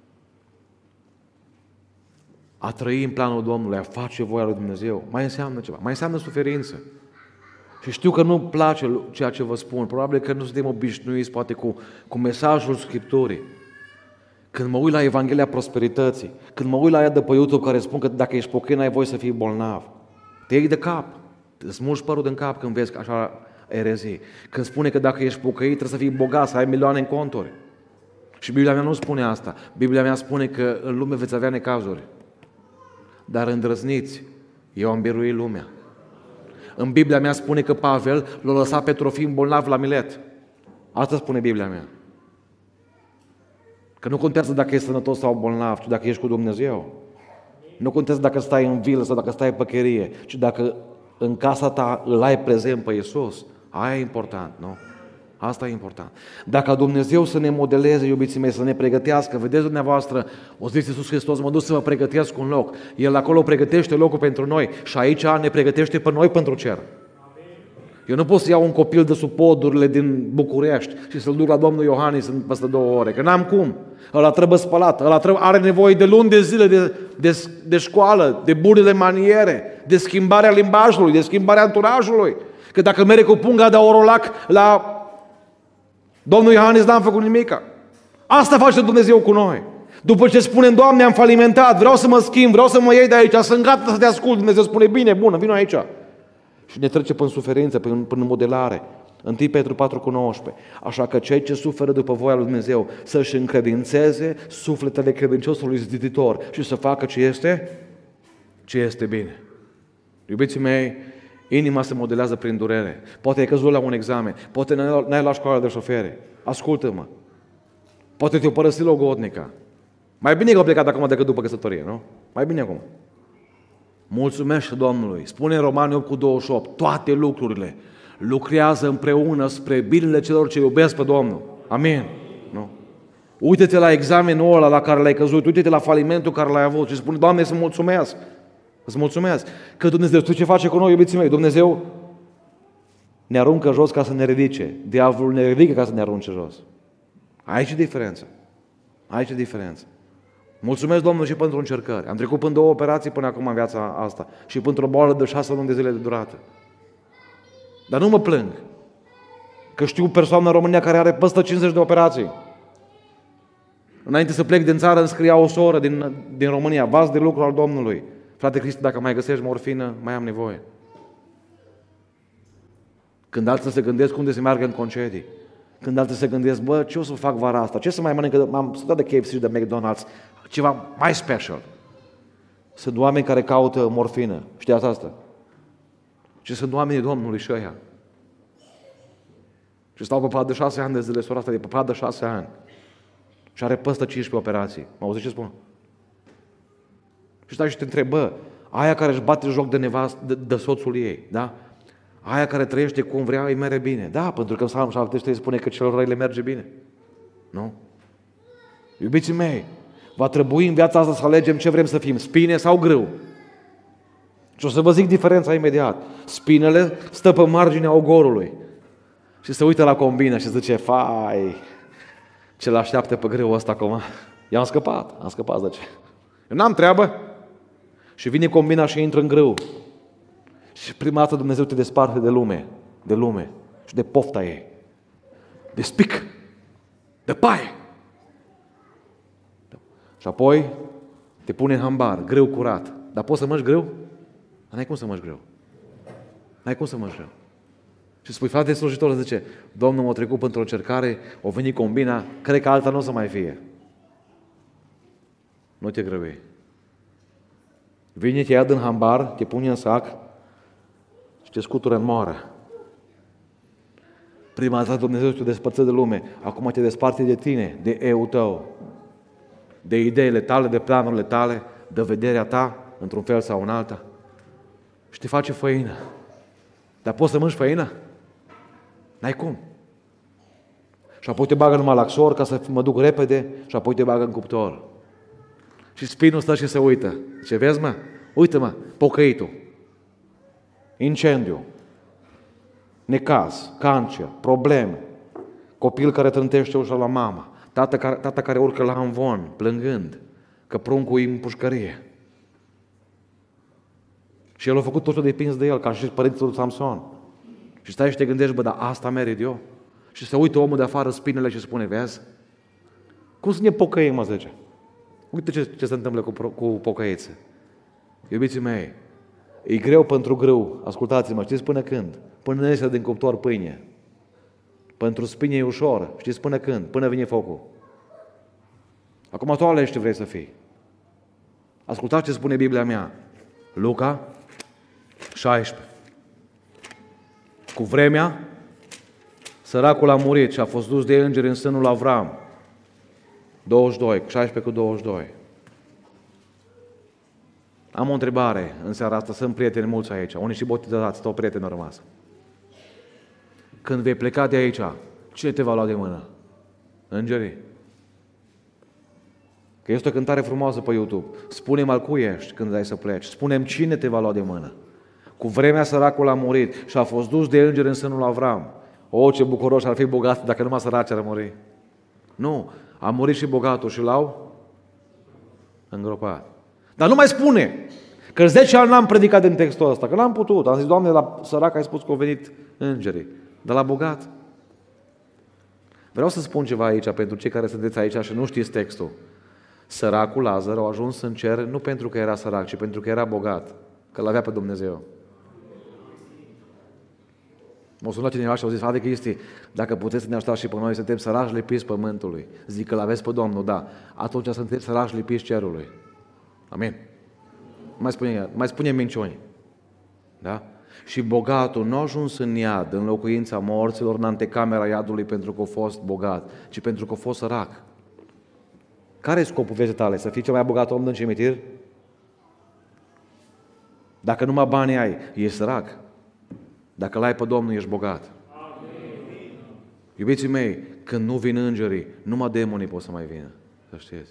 a trăi în planul Domnului, a face voia lui Dumnezeu? Mai înseamnă ceva, mai înseamnă suferință. Și știu că nu-mi place ceea ce vă spun, probabil că nu suntem obișnuiți poate cu, cu mesajul Scripturii. Când mă uit la Evanghelia Prosperității, când mă uit la ea de pe YouTube care spun că dacă ești pocăit n-ai voie să fii bolnav, te iei de cap, îți smulgi părul din cap când vezi așa erezii. Când spune că dacă ești pocăit trebuie să fii bogat, să ai milioane în conturi. Și Biblia mea nu spune asta. Biblia mea spune că în lume veți avea necazuri. Dar îndrăzniți, eu am biruit lumea. În Biblia mea spune că Pavel l-a lăsat pe Trofim bolnav la Milet. Asta spune Biblia mea. Că nu contează dacă ești sănătos sau bolnav, ci dacă ești cu Dumnezeu. Nu contează dacă stai în vilă sau dacă stai în păcherie, ci dacă în casa ta îl ai prezent pe Iisus. Aia e important, nu? Asta e important. Dacă Dumnezeu să ne modeleze, iubiții mei, să ne pregătească, vedeți dumneavoastră, o zis Iisus Hristos, mă duc să vă pregătesc un loc. El acolo pregătește locul pentru noi și aici ne pregătește pe noi pentru cer. Eu nu pot să iau un copil de sub podurile din București și să-l duc la domnul Iohannis în peste două ore, că n-am cum. Ăla trebuie spălat, ăla trebuie, are nevoie de luni de zile de, de, de școală, de bunele maniere, de schimbarea limbajului, de schimbarea anturajului. Că dacă merge cu punga de orolac la domnul Iohannis, n-am făcut nimica. Asta face Dumnezeu cu noi. După ce spunem, Doamne, am falimentat, vreau să mă schimb, vreau să mă iei de aici, sunt gata să te ascult, Dumnezeu spune, bine, bună, vino aici. Și ne trece până suferință, până, până modelare. întâi Petru patru cu nouăsprezece. Așa că cei ce suferă după voia lui Dumnezeu să-și încredințeze sufletele credinciosului zdiditor și să facă ce este, ce este bine. Iubiții mei, inima se modelează prin durere. Poate ai căzut la un examen, poate n-ai la școală de șofere. Ascultă-mă. Poate te-o părăsi logodnica. Mai bine că a plecat acum decât după căsătorie, nu? Mai bine acum. Mulțumește Domnului. Spune în Romani opt cu douăzeci și opt, toate lucrurile lucrează împreună spre binele celor ce iubesc pe Domnul. Amin. Nu? Uite-te la examenul ăla la care l-ai căzut, uite-te la falimentul care l-ai avut și spune, Doamne, să mulțumesc. Îți mulțumesc. Că Dumnezeu, tu ce face cu noi, iubiții mei? Dumnezeu ne aruncă jos ca să ne ridice. Diavolul ne ridică ca să ne arunce jos. Aici e diferența. Aici e diferența. Mulțumesc Domnului și pentru încercări. Am trecut până două operații până acum în viața asta și pentru o boală de șase luni de zile de durată. Dar nu mă plâng. Că știu persoană în România care are peste cincizeci de operații. Înainte să plec din țară îmi scria o soră din, din România, vas de lucru al Domnului. Frate Cristi, dacă mai găsești morfină, mai am nevoie. Când alții se gândesc unde să meargă în concedii. Când alții se gândesc, bă, ce o să fac vara asta? Ce să mai mănânc? M-am săturat de K F C și de McDonald's. Ceva mai special. Sunt oameni care caută morfină. Știați asta? Și sunt oamenii Domnului și ăia. Și stau pe pat de șase ani de zile, sora asta de pe pat de șase ani. Și are peste cincisprezece operații. Mă auzi ce spun? Și stai și te întreb, bă, aia care își bate joc de nevast, de, de soțul ei, da? Aia care trăiește cum vrea, îi mere bine. Da, pentru că în Psalm șapte trei spune că celor răi le merge bine. Nu? Iubiții mei, va trebui în viața asta să alegem ce vrem să fim, spine sau grâu. Și o să vă zic diferența imediat. Spinele stă pe marginea ogorului și se uită la combină și zice, fai, ce-l așteaptă pe grâu ăsta acum. I-am scăpat, am scăpat de ce. Eu n-am treabă. Și vine combina și intră în grâu. Și prima dată Dumnezeu te desparte de lume, de lume și de pofta ei. De spic, de paie. Și apoi te pune în hambar, grâu curat. Dar poți să mănânci grâu? Dar n-ai cum să mănânci grâu. N-ai cum să mănânci grâu. Și spui, frate slujitor, zice, Domnul m-a trecut pentru o încercare, o venit combina, cred că alta nu o să mai fie. Nu te grăbi. Vine, te ia din hambar, te pune în sac și te scutură în moară. Prima dată Dumnezeu te despărțit de lume, acum te desparte de tine, de eu tău, de ideile tale, de planurile tale, de vederea ta, într-un fel sau în alta. Și te face făină. Dar poți să mănânci făină? N-ai cum. Și apoi te bagă în malaxor ca să mă duc repede și apoi te bagă în cuptor. Și spinul stă și se uită. Ce vezi, mă? Uite-mă, pocăitul. Incendiu. Necaz, cancer, probleme. Copil care trântește ușa la mama. Tata care, tata care urcă la amvon, plângând, că pruncul e în pușcărie. Și el a făcut tot ce depins de el, ca și părinții lui Samson. Și stai și te gândești, bă, dar asta merit eu? Și se uită omul de afară spinele și spune, vezi? Cum să ne pocăim, mă zice? Uite ce, ce se întâmplă cu, cu pocăițe. Iubiții mei, e greu pentru grâu, ascultați-mă, știți până când? Până ne iese din cuptor pâine. Pentru spine e ușor, știți până când? Până vine focul. Acum tu alegi ce vrei să fii. Ascultați ce spune Biblia mea. Luca șaisprezece. Cu vremea, săracul a murit și a fost dus de îngeri în sânul Avram. douăzeci și doi, șaisprezece cu douăzeci și doi. Am o întrebare în seara asta, sunt prieteni mulți aici, unii și botezați, stau prieteni au rămas. Când vei pleca de aici, cine te va lua de mână? Îngerii? Că este o cântare frumoasă pe YouTube. Spune-mi al cui ești când ai să pleci. Spune-mi cine te va lua de mână. Cu vremea săracul a murit și a fost dus de îngeri în sânul Avram. O, ce bucuroși ar fi bogați dacă numai săraci ar muri. Nu, a murit și bogatul și l-au îngropat. Dar nu mai spune că zece ani n-am predicat din textul ăsta, că n-am putut. Am zis, Doamne, la sărac ai spus că au venit îngerii, dar la bogat. Vreau să spun ceva aici pentru cei care sunteți aici și nu știți textul. Săracul Lazar a ajuns în cer nu pentru că era sărac, ci pentru că era bogat, că l-avea pe Dumnezeu. M-a sunat cineva și au zis, frate Cristi, dacă puteți să ne ajutați și pe noi, suntem săraci lipiți pământului. Zic că l-aveți pe Domnul, da. Atunci sunteți săraci lipiți cerului. Amin. Mai spune, mai spune minciuni. Da? Și bogatul nu a ajuns în iad, în locuința morților, în antecamera iadului pentru că a fost bogat, ci pentru că a fost sărac. Care e scopul vieții tale? Să fii cel mai bogat om din cimitir? Dacă numai banii ai, ești sărac. Dacă l-ai pe Domnul, ești bogat. Amin. Iubiții mei, când nu vin îngerii, numai demonii pot să mai vină. Să știți.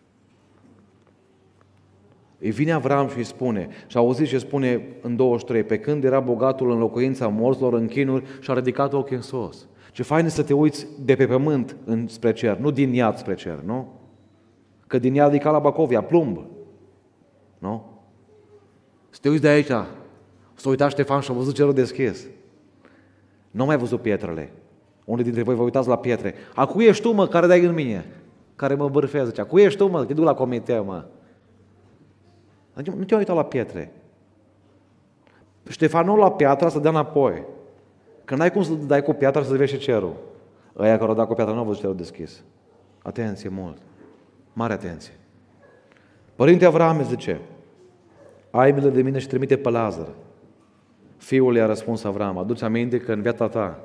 Îi vine Avram și îi spune, și auziți ce spune în douăzeci și trei, pe când era bogatul în locuința morților, în chinuri, și-a ridicat ochii în sus. Ce fain să te uiți de pe pământ spre cer, nu din iad spre cer, nu? Că din iad e ca la Bacovia, plumb. Nu? Să te uiți de aici, să uita Ștefan și a văzut cerul deschis. Nu mai văzut pietrele. Unii dintre voi vă uitați la pietre. A cui ești tu, mă, care dai în mine? Care mă bârfează, zicea. Cui ești tu, mă, te duc la comitea, mă. Adică nu te-ai uitat la pietre. Ștefanul la piatra să dea înapoi. Că n-ai cum să dai cu piatra să vezi și cerul. Ăia care au dat cu piatra nu au văzut cerul deschis. Atenție mult. Mare atenție. Părinte Avram zice, ai milă de mine și trimite pe Lazar. Fiul i-a răspuns Avram, aduți aminte că în viața ta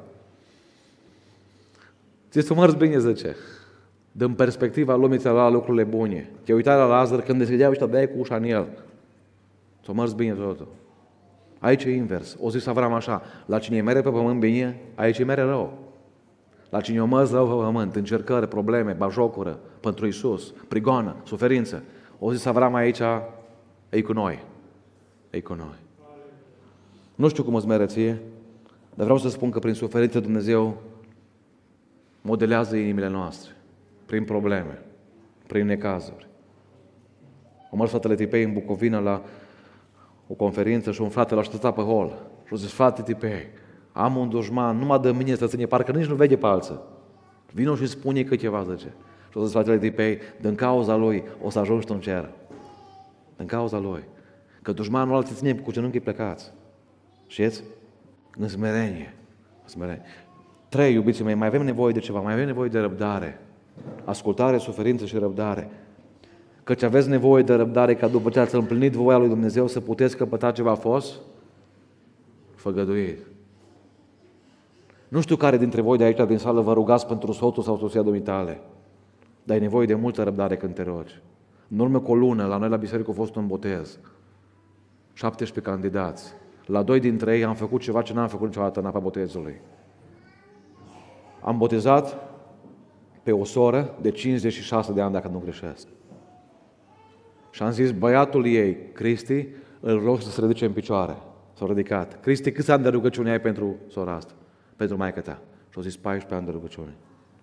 ți-ți mărți bine, zice. Din perspectiva lumii ți-a luat lucrurile bune. Te uitai la Lazar când deschideau ăștia de cu ușa în el. Ți-o mărți bine totul. Aici e invers. O zis Avram așa, la cine mere pe pământ bine, aici e mere rău. La cine o mărți rău pe pământ, încercări, probleme, bajocură, pentru Iisus, prigoană, suferință. O zis Avram aici, e cu noi. E cu noi. Nu știu cum îți mere ție, dar vreau să spun că prin suferință Dumnezeu modelează inimile noastre. Prin probleme, prin necazuri. Am mers fratele Tipei în Bucovina la o conferință și un frate l-a așteptat pe hol. Și a zis, frate Tipei, am un dușman, numai de mine să ține, parcă nici nu vede pe alții. Vino și spune câteva, zice. Și o să fratele de pe ei, din cauza lui o să ajungi tu în cer. Din cauza lui. Că dușmanul alții ține cu genunchii plecați. Știți? În smerenie. În smerenie. Trei, iubiții mei, mai avem nevoie de ceva, mai avem nevoie de răbdare. Ascultare, suferință și răbdare. Căci aveți nevoie de răbdare ca după ce ați împlinit voia lui Dumnezeu să puteți căpăta ce v-a fost făgăduit. Nu știu care dintre voi de aici din sală vă rugați pentru soțul sau soția dumitale, dar ai nevoie de multă răbdare când te rogi. În urmă cu o lună, la noi la biserică a fost un botez. șaptesprezece candidați. La doi dintre ei am făcut ceva ce n-am făcut niciodată în apa botezului. Am botezat pe o soră de cincizeci și șase de ani, dacă nu greșesc. Și am zis, băiatul ei, Cristi, îl rog să se ridice în picioare. S-a ridicat. Cristi, câți ani de rugăciune ai pentru sora asta? Pentru maică ta? Și-a zis, paisprezece ani de rugăciune.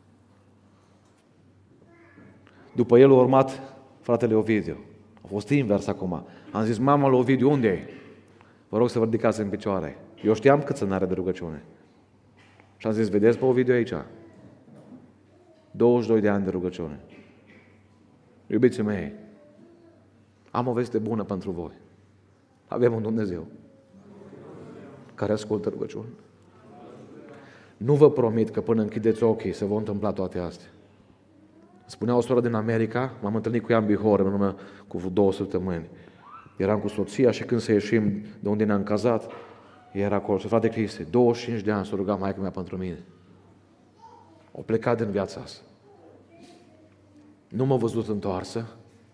După el a urmat fratele Ovidiu. A fost invers acum. Am zis, mama lui Ovidiu, unde e? Vă rog să vă ridicați în picioare. Eu știam cât să are de rugăciune. Și am zis, vedeți pe Ovidiu aici? douăzeci și doi de ani de rugăciune. Iubiții mei, am o veste bună pentru voi. Avem un Dumnezeu care ascultă rugăciuni. Nu vă promit că până închideți ochii se vor întâmpla toate astea. Spunea o soră din America, m-am întâlnit cu ea în Bihor în urmă cu două săptămâni. Eram cu soția și când să ieșim de unde ne-am cazat, era acolo și frate Cristi, douăzeci și cinci de ani s-a rugat maică mea pentru mine. O plecat din viața asta. Nu m-a văzut întoarsă,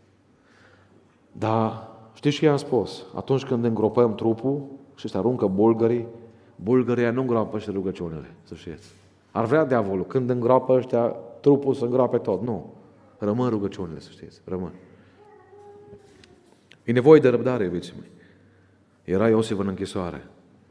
dar știți ce i-am spus? Atunci când îngropăm trupul și se aruncă bulgării, bulgării nu îngroapă ăștia rugăciunile, să știți. Ar vrea diavolul, când îngroapă ăștia trupul să îngroape tot. Nu. Rămân rugăciunile, să știți. Rămân. E nevoie de răbdare, iubiții mei. Era Iosif în închisoare.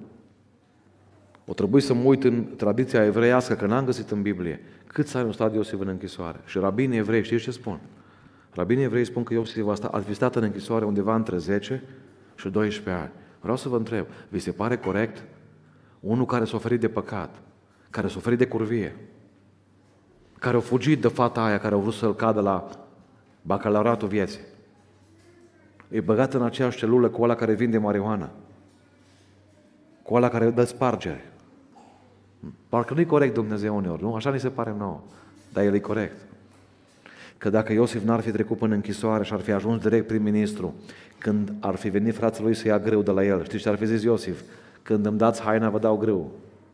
O trebuie să mă uit în tradiția evreiască, că n-am găsit în Biblie, cât s-a stat Iosif în închisoare. Și rabinii evrei, știți ce spun? Rabinii evrei spun că Iosif ar fi stat în închisoare undeva între zece și doisprezece ani. Vreau să vă întreb, vi se pare corect? Unul care s-a oferit de păcat, care s-a oferit de curvie, care a fugit de fata aia care a vrut să-l cadă la bacalaureatul vieții, e băgat în aceeași celulă cu ăla care vinde marihuana, cu ăla care dă spargere. Parcă nu-i corect Dumnezeu uneori, nu? Așa ni se pare nouă, dar el e corect. Că dacă Iosif n-ar fi trecut până închisoare și ar fi ajuns direct prim-ministru, când ar fi venit frații lui să ia grâu de la el, știți ce ar fi zis Iosif? Când îmi dați haina, vă dau grâu.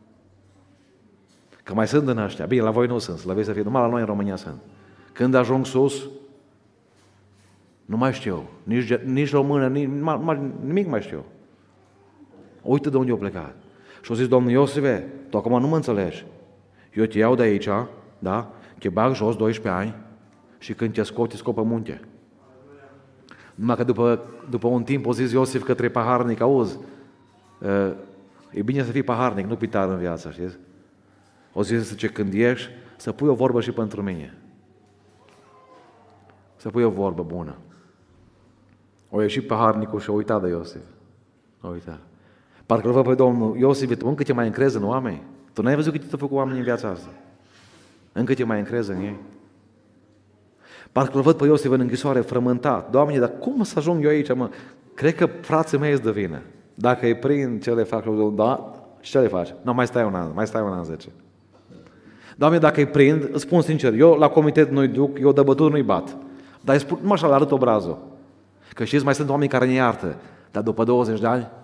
Că mai sunt în ăștia. Bine, la voi nu sunt, slăviți să fie, numai la noi în România sunt. Când ajung sus, nu mai știu, nici, nici română, nici, nimic mai știu. Uite de unde eu plecat. Și au zis, domnul Iosife, tu acum nu mă înțelegi. Eu te iau de aici, da? Te bag jos doisprezece ani și când te scot, te scot pe munte. Numai că după, după un timp o zis Iosif către paharnic, auzi, e bine să fii paharnic, nu pitar în viață, știți? O zis, zice, când ieși, să pui o vorbă și pentru mine. Să pui o vorbă bună. O ieșit paharnicul și o uitat de Iosif. O uitat. Parcă îl văd pe Domnul Iosif, tu încă te mai încrezi în oameni? Tu n-ai văzut cât te-au făcut oamenii în viața asta? Încă te mai încrezi în ei? Parcă îl văd pe Iosif în închisoare frământat. Doamne, dar cum să ajung eu aici, mă? Cred că frații mei îți dă vină. Dacă îi prind, ce le fac? Da? Și ce le faci? Nu, mai stai un an, mai stai un an, zece. Doamne, dacă îi prind, îți spun sincer, eu la comitet nu-i duc, eu de bătut nu-i bat. Dar îi spun, nu așa, le arăt obrazul. Că știți, mai sunt oameni care ne iartă, dar după douăzeci de ani,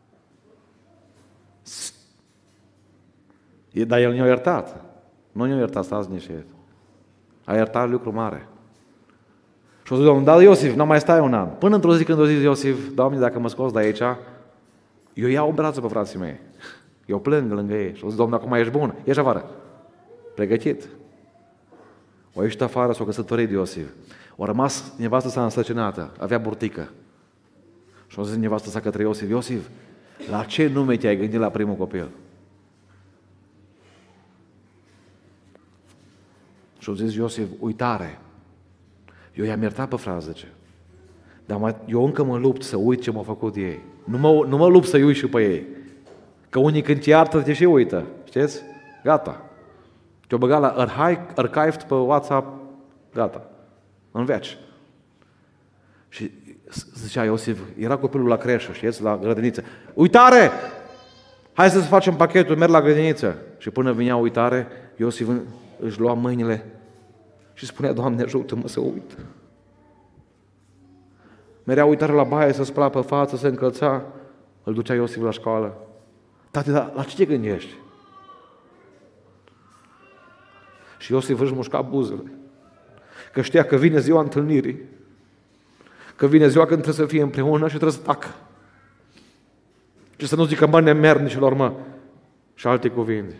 e, dar el ne-a iertat. Nu ne-a iertat, stați nișet. A iertat lucru mare. Și o zis, Domnul, dar Iosif, nu mai stai un an. Până într-o zi când o zis Iosif, Doamne, dacă mă scoți de aici, eu iau brațul pe frații mei. Eu plâng lângă ei. Și o zis, Domnul, acum ești bun, ieși afară. Pregătit. O ieșit afară, s-o căsătorit de Iosif. O rămas nevastă sa însăcinată, avea burtică. Și o zis nevastă sa către Iosif, Iosif, la ce nume te-ai gândit la primul copil? Și o zis Iosif, uitare. Eu i-am iertat pe frați, zice. Dar mă, eu încă mă lupt să uit ce m-au făcut ei. Nu mă, nu mă lupt să-i uit și pe ei. Că unii când te iartă, te și uită. Știți? Gata. Te-o băgat la archive pe WhatsApp Gata. În veci. Și zicea Iosif, era copilul la creșă, știți, la grădiniță. Uitare! Hai să facem pachetul, merg la grădiniță. Și până vinea uitare, Iosif își lua mâinile și spunea, Doamne, ajută-mă să uit. Merea uitare la baie, să spăla pe față, să încălța, îl ducea Iosif la școală. Tati, dar la ce te gândești? Și Iosif își mușca buzele, că știa că vine ziua întâlnirii, că vine ziua când trebuie să fie împreună și trebuie să tacă. Și să nu zică, mă, nemernicilor, mă, și alte cuvinte.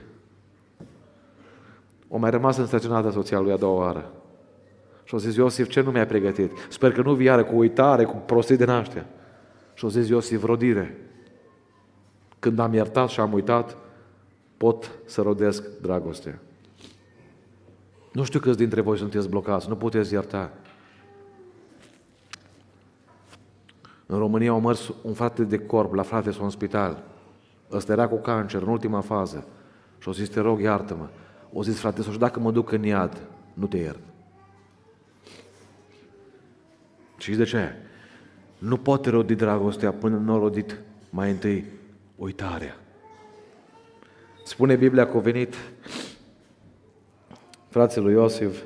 O mai rămas înstăționată soția lui a doua oară. Și-o zis, Iosif, ce nu mi-ai pregătit? Sper că nu vii iară cu uitare, cu prostii de naștere. Și-o zis, Iosif, rodire. Când am iertat și am uitat, pot să rodesc dragostea. Nu știu câți dintre voi sunteți blocați, nu puteți ierta. În România au mers un frate de corp la frate sau în spital. Ăsta era cu cancer, în ultima fază. Și-o zis, te rog, iartă-mă. O zis, frate, și dacă mă duc în iad, nu te iert. Știți de ce? Nu poate rodi dragostea până nu a rodit mai întâi uitarea. Spune Biblia că a venit frații lui Iosif.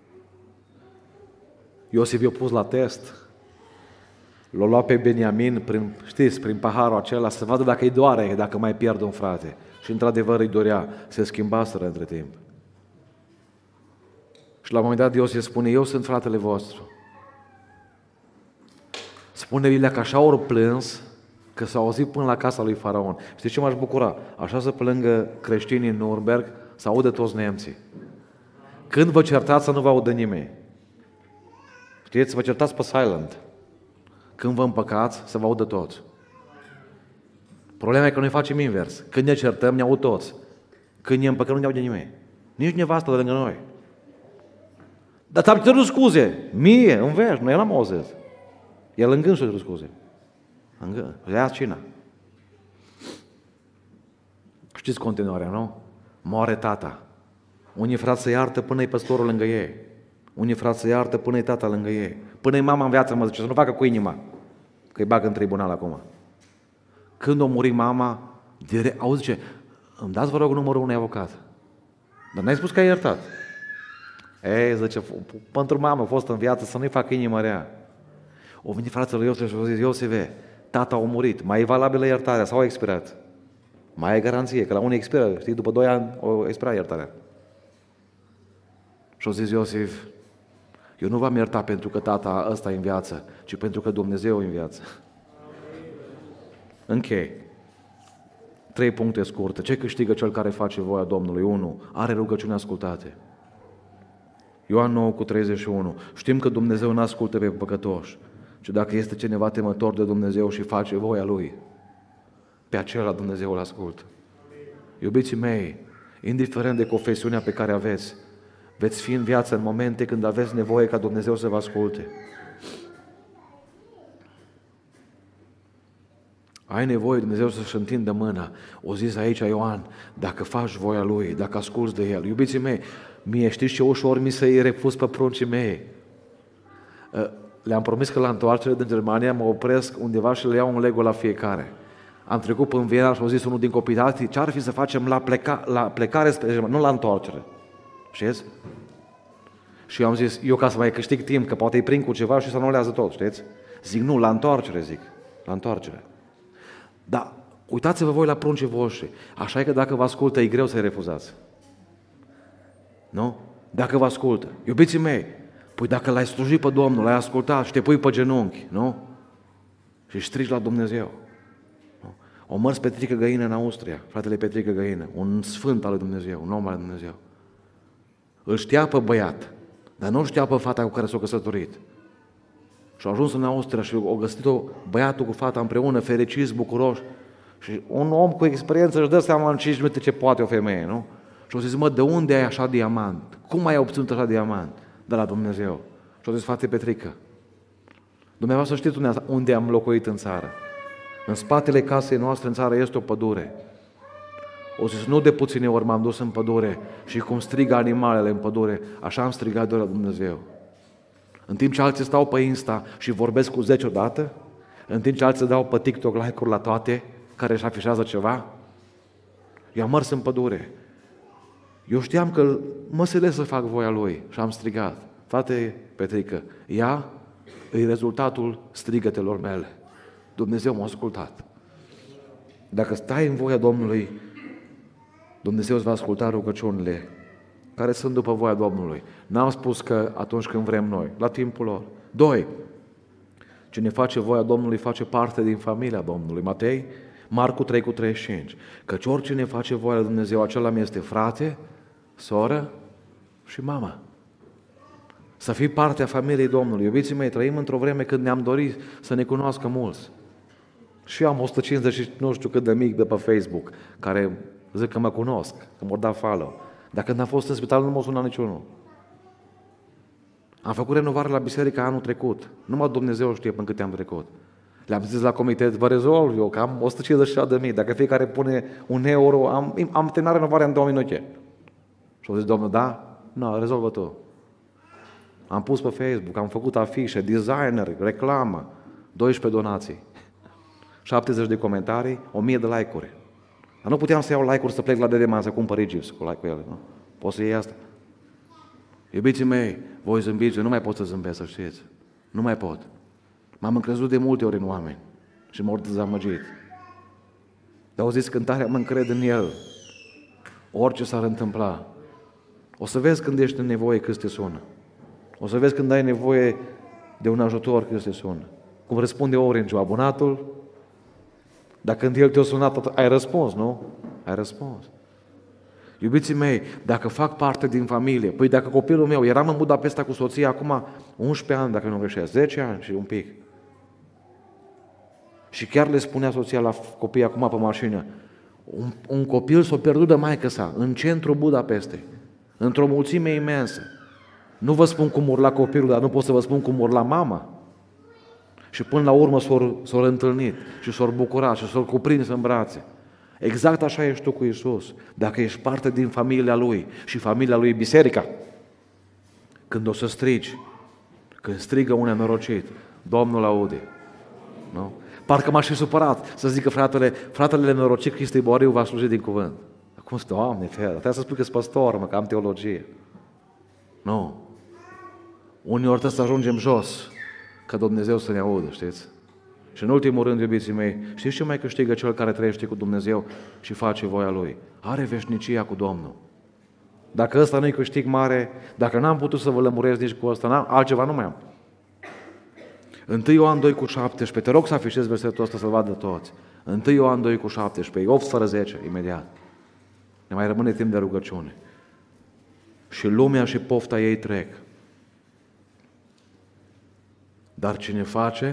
Iosif i-a pus la test. L-a luat pe Beniamin, prin, știți, prin paharul acela, să vadă dacă îi doare, dacă mai pierde un frate. Și într-adevăr îi dorea, se schimbaseră între timp. Și la un moment dat Iosif spune, eu sunt fratele vostru. Spune Biblia că așa ori plâns, că s-a auzit până la casa lui Faraon. Știți ce m-aș bucura? Așa să plângă creștinii în Nuremberg, să audă toți nemții. Când vă certați să nu vă audă nimeni. Știți, vă certați pe silent. Când vă împăcați, să vă audă toți. Problema e că noi facem invers. Când ne certăm, ne aud toți. Când ne împăcăm, nu ne aude nimeni. Nici nevastă de lângă noi. Dar ți-am cerut scuze. Mie, în veci, nu eram auzit. El îngând să cerut scuze. Îngând. Ia cina. Știți continuarea, nu? Moare tata. Unii frați se iartă până e păstorul lângă ei. Unii frați se iartă până e tata lângă ei. Până e mama în viață, mă zice, să nu facă cu inima. Că îi bagă în tribunal acum. Când a murit mama, direct, auzi ce, îmi dați, vă rog, numărul unui avocat. Dar n-ai spus că ai iertat. Ei, zice, pentru mamă a fost în viață să nu-i facă inima rea. O venit fratele Iosif și a zis, Iosife, tata a murit, mai e valabilă iertarea sau a expirat? Mai e garanție, că la unii expiră, știi, după doi ani o expira iertarea. Și a zis Iosif, eu nu v-am iertat pentru că tata ăsta e în viață, ci pentru că Dumnezeu e în viață. Închei. Trei puncte scurte. Ce câștigă cel care face voia Domnului? unu. Are rugăciuni ascultate. Ioan nouă cu treizeci și unu. Știm că Dumnezeu nu ascultă pe păcătoși, ci dacă este cineva temător de Dumnezeu și face voia Lui, pe acela Dumnezeu îl ascultă. Iubiții mei, indiferent de confesiunea pe care aveți, veți fi în viață în momente când aveți nevoie ca Dumnezeu să vă asculte. Ai nevoie Dumnezeu să-și întindă mâna. O zis aici Ioan, dacă faci voia Lui, dacă asculți de El. Iubiții mei, mie știți ce ușor mi să-i refuz pe pruncii mei. Le-am promis că la întoarcere din Germania mă opresc undeva și le iau un Lego la fiecare. Am trecut până în Viena și au zis unul din copii, tati, ce ar fi să facem la, pleca, la plecare spre Germania, nu la întoarcere. Știți? Și eu am zis, eu ca să mai câștig timp, că poate îi prind cu ceva și să anulează tot, știți? Zic, nu, la întoarcere, zic, la întoarcere. Dar uitați-vă voi la pruncii voștri. Așa e că dacă vă ascultă, e greu să-i refuzați. Nu? Dacă vă ascultă. Iubiții mei, păi dacă l-ai slujit pe Domnul, l-ai ascultat și te pui pe genunchi, nu? Și strigi la Dumnezeu. Nu? O mărs Petrică Găină în Austria, fratele Petrică Găină, un sfânt al lui Dumnezeu, un om al lui Dumnezeu. Îl știa pe băiat, dar nu știa pe fata cu care s-a căsătorit. Și a ajuns în Austria și a găsit-o băiatul cu fata împreună, fericiți, bucuroși. Și un om cu experiență își dă seama în cinci minute ce poate o femeie, nu? Și a zis, mă, de unde ai așa diamant? Cum ai obținut așa diamant? De la Dumnezeu. Și a zis, frate Petrică, dumneavoastră știți unde am locuit în țară. În spatele casei noastre în țară este o pădure. O zis, nu de puține ori m-am dus în pădure și cum strigă animalele în pădure, așa am strigat de la Dumnezeu. În timp ce alții stau pe Insta și vorbesc cu zece odată, în timp ce alții dau pe TikTok like-uri la toate care își afișează ceva, eu am mers în pădure. Eu știam că mă silesc să fac voia Lui și am strigat: frate Petrică, ea e rezultatul strigătelor mele. Dumnezeu m-a ascultat. Dacă stai în voia Domnului, Dumnezeu îți va asculta rugăciunile care sunt după voia Domnului. N-am spus că atunci când vrem noi, la timpul lor. Doi, cine face voia Domnului face parte din familia Domnului. Matei, Marcu trei cu treizeci și cinci. Căci oricine face voia lui Dumnezeu, acela mi este frate, soră și mama. Să fii parte a familiei Domnului. Iubiții mei, trăim într-o vreme când ne-am dorit să ne cunoască mulți. Și eu am o sută cincizeci și nu știu cât de mic de pe Facebook, care zic că mă cunosc, că m-au dat follow. Dar când am fost în spital nu m-a sunat niciunul. Am făcut renovare la biserică anul trecut. Numai Dumnezeu știe până câte am trecut. Le-am zis la comitet: vă rezolv eu, că am o sută cincizeci și șase de mii. Dacă fiecare pune un euro, am, am terminat renovarea în două minute. Și au zis: Domnul, da? Nu, rezolvă tu. Am pus pe Facebook, am făcut afișe, designer, reclamă, doisprezece donații, șaptezeci de comentarii, o mie de like-uri. Dar nu puteam să iau like-uri să plec la Dedeman să cumpăr gips cu like-ul ele, nu? Poți să iei asta? Iubiții mei, voi zâmbiți, eu nu mai pot să zâmbesc, să știți. Nu mai pot. M-am încrezut de multe ori în oameni și m-au dezamăgit. Dar au zis cântarea: mă încred în El, orice s-ar întâmpla. O să vezi când ești în nevoie cât te sună. O să vezi când ai nevoie de un ajutor cât te sună. Cum răspunde Orange, abonatul. Dar când El te-a sunat, ai răspuns, nu? Ai răspuns. Iubiții mei, dacă fac parte din familie, păi dacă copilul meu, eram în Budapesta cu soția acum unsprezece ani, dacă nu greșesc, zece ani și un pic. Și chiar le spunea soția la copii acum pe mașină: un, un copil s-a pierdut de maică-sa în centrul Budapestei, într-o mulțime imensă. Nu vă spun cum urla copilul, dar nu pot să vă spun cum urla mama. Și până la urmă s-au, s-au întâlnit și s-au bucurat și s-au cuprins în brațe. Exact așa ești tu cu Iisus. Dacă ești parte din familia Lui și familia Lui e biserica, când o să strigi, când strigă un nenorocit, Domnul aude. Nu? Parcă m-aș fi supărat să zică fratele, fratele nenorocit Cristi Boriu va sluji din cuvânt. Acum zic: Doamne, ferea, trebuie să spui că-s păstor, mă, că am teologie. Nu. Uneori trebuie să ajungem jos ca Dumnezeu să ne audă, știți? Și în ultimul rând, iubiții mei, știți ce mai câștigă cel care trăiește cu Dumnezeu și face voia Lui? Are veșnicia cu Domnul. Dacă ăsta nu-i câștig mare, dacă n-am putut să vă lămuresc nici cu ăsta, n-am, altceva nu mai am. întâi Ioan doi cu șaptesprezece, te rog să afișezi versetul ăsta să-l vadă toți. întâi Ioan doi cu șaptesprezece, opt fără zece, imediat. Ne mai rămâne timp de rugăciune. Și lumea și pofta ei trec. Dar cine face,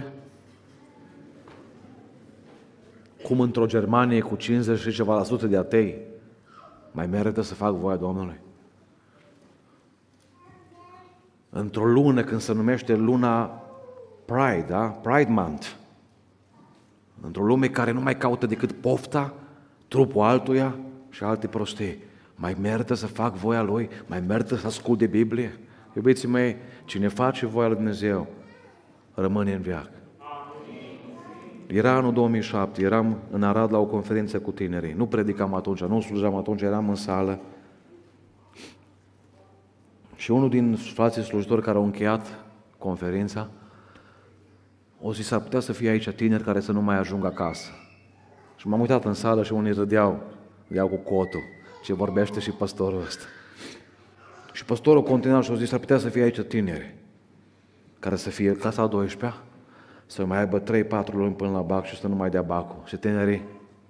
cum într-o Germanie cu cincizeci și ceva la sută de atei, mai merită să fac voia Domnului? Într-o lună când se numește luna Pride, da? Pride Month, într-o lume care nu mai caută decât pofta, trupul altuia și alte prostii, mai merită să fac voia Lui? Mai merită să ascult de Biblie? Iubiții mei, cine face voia lui Dumnezeu rămâne în veac. Era anul două mii șapte, eram în Arad la o conferință cu tinerii. Nu predicam atunci, nu slujeam atunci, eram în sală. Și unul din frații slujitori care au încheiat conferința o zis: ar putea să fie aici tineri care să nu mai ajungă acasă. Și m-am uitat în sală și unii râdeau, râdeau cu cotul, ce vorbește și păstorul ăsta. Și păstorul continua și a zis: ar putea să fie aici tineri care să fie clasa a douăsprezecea, să mai aibă trei patru luni până la bac și să nu mai dea bacul. Și tinerii,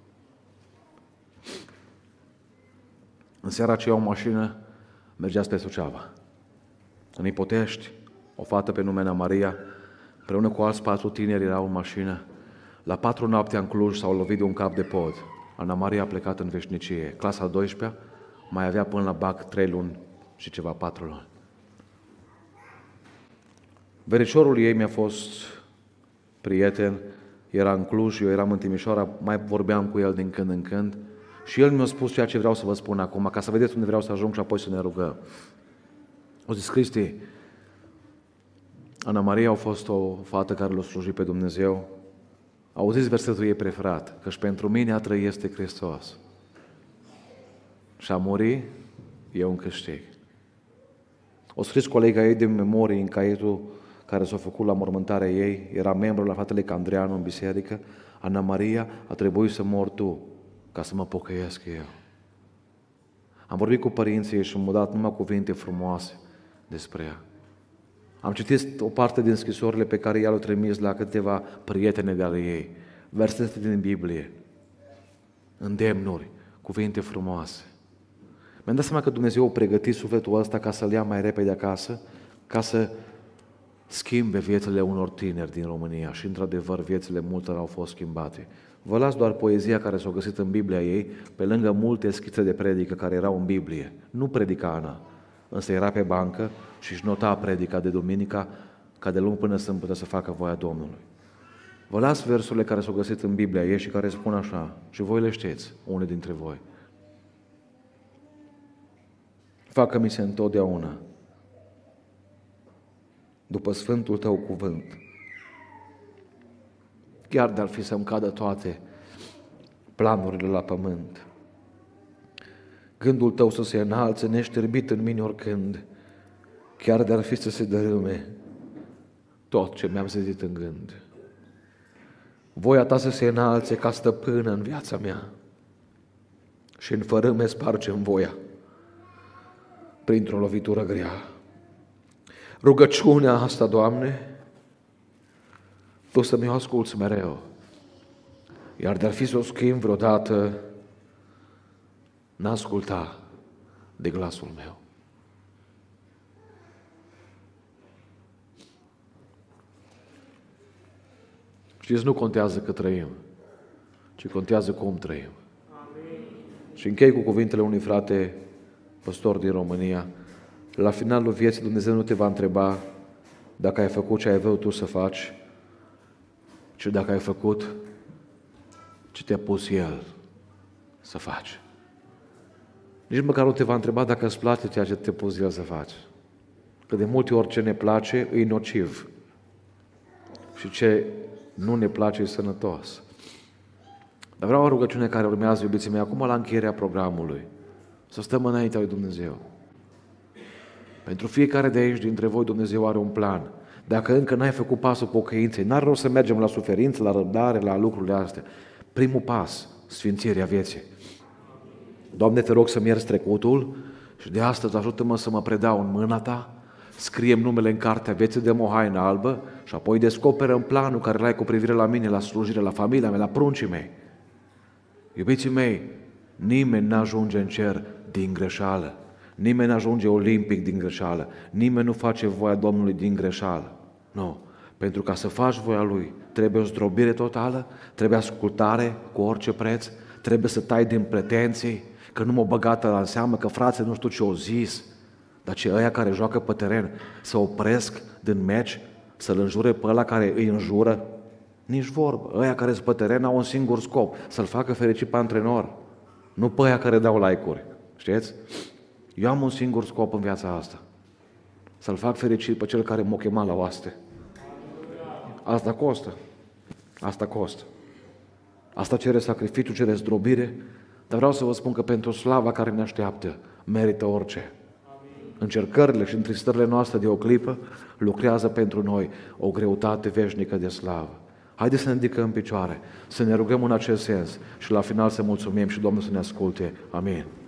în seara aceea o mașină mergea spre Suceava. În Ipotești, o fată pe nume Ana Maria, împreună cu alți patru tineri erau în mașină. La patru noaptea în Cluj s-au lovit de un cap de pod. Ana Maria a plecat în veșnicie. Clasa a douăsprezecea mai avea până la bac trei luni și ceva, patru luni. Verișorul ei mi-a fost prieten, era în Cluj, eu eram în Timișoara, mai vorbeam cu el din când în când și el mi-a spus ceea ce vreau să vă spun acum, ca să vedeți unde vreau să ajung și apoi să ne rugăm. O zis: Cristi, Ana Maria a fost o fată care l-a slujit pe Dumnezeu. Auziți versetul ei preferat, căci pentru mine a trăi este Hristos și a muri e un câștig. O scris colega ei din memorie în caietul care s-a făcut la mormântarea ei, era membru la fratele Candreanu în biserică. Ana Maria, a trebuit să mor tu ca să mă pocăiesc eu. Am vorbit cu părinții și m-au dat numai cuvinte frumoase despre ea. Am citit o parte din scrisorile pe care ea le-a trimis la câteva prietene de ale ei, versete din Biblie, îndemnuri, cuvinte frumoase. Mi-am dat seama că Dumnezeu a pregătit sufletul ăsta ca să-l ia mai repede acasă, ca să schimbe viețile unor tineri din România și, într-adevăr, viețile multor au fost schimbate. Vă las doar poezia care s-a găsit în Biblia ei, pe lângă multe schițe de predică care erau în Biblie. Nu predica Ana, însă era pe bancă și își nota predica de duminica ca de luni până sâmbătă să facă voia Domnului. Vă las versurile care s-au găsit în Biblia ei și care spun așa, și voi le știți, unii dintre voi. Facă-mi se întotdeauna după Sfântul Tău cuvânt, chiar de-ar fi să-mi cadă toate planurile la pământ. Gândul Tău să se înalțe neșterbit în mine oricând, chiar de-ar fi să se dărâme tot ce mi-am zidit în gând. Voia Ta să se înalțe ca stăpână în viața mea și în fărâme sparge-mi voia printr-o lovitură grea. Rugăciunea asta, Doamne, Tu să mi-o asculți mereu, iar de-ar fi să o schimb vreodată, n-asculta de glasul meu. Știți, nu contează că trăim, ci contează cum trăim. Amin. Și închei cu cuvintele unui frate păstor din România. La finalul vieții Dumnezeu nu te va întreba dacă ai făcut ce ai vrut tu să faci, ci dacă ai făcut ce te-a pus El să faci. Nici măcar nu te va întreba dacă îți place ceea ce te-a pus El să faci. Că de multe ori ce ne place e nociv și ce nu ne place e sănătos. Dar vreau o rugăciune care urmează, iubiții mei, acum la încheierea programului, să stăm înaintea lui Dumnezeu. Pentru fiecare de aici dintre voi Dumnezeu are un plan. Dacă încă n-ai făcut pasul pocăinței, n-ar rost să mergem la suferință, la răbdare, la lucrurile astea. Primul pas, sfințirea vieții. Doamne, te rog să-mi ierți trecutul și de astăzi ajută-mă să mă predau în mâna Ta, scriem numele în cartea vieții, dăm o haină albă și apoi descoperă planul care l-ai cu privire la mine, la slujire, la familia mea, la pruncii mei. Iubiții mei, nimeni n-ajunge în cer din greșeală. Nimeni n-ajunge olimpic din greșeală. Nimeni nu face voia Domnului din greșeală. Nu. Pentru ca să faci voia Lui, trebuie o zdrobire totală, trebuie ascultare cu orice preț, trebuie să tai din pretenții, că nu mă băgată la înseamnă, că frații nu știu ce au zis, dar ce ăia care joacă pe teren să opresc din meci, să-l înjure pe ăla care îi înjură, nici vorbă. Ăia care sunt pe teren au un singur scop, să-l facă fericit pe antrenor, nu pe ăia care dau like-uri. Știți? Eu am un singur scop în viața asta, să-l fac fericit pe cel care m-a chemat la oaste. Asta costă. Asta costă. Asta cere sacrificiu, cere zdrobire, dar vreau să vă spun că pentru slava care ne așteaptă merită orice. Încercările și întristările noastre de o clipă lucrează pentru noi o greutate veșnică de slavă. Haideți să ne ridicăm în picioare, să ne rugăm în acest sens și la final să mulțumim și Domnul să ne asculte. Amin.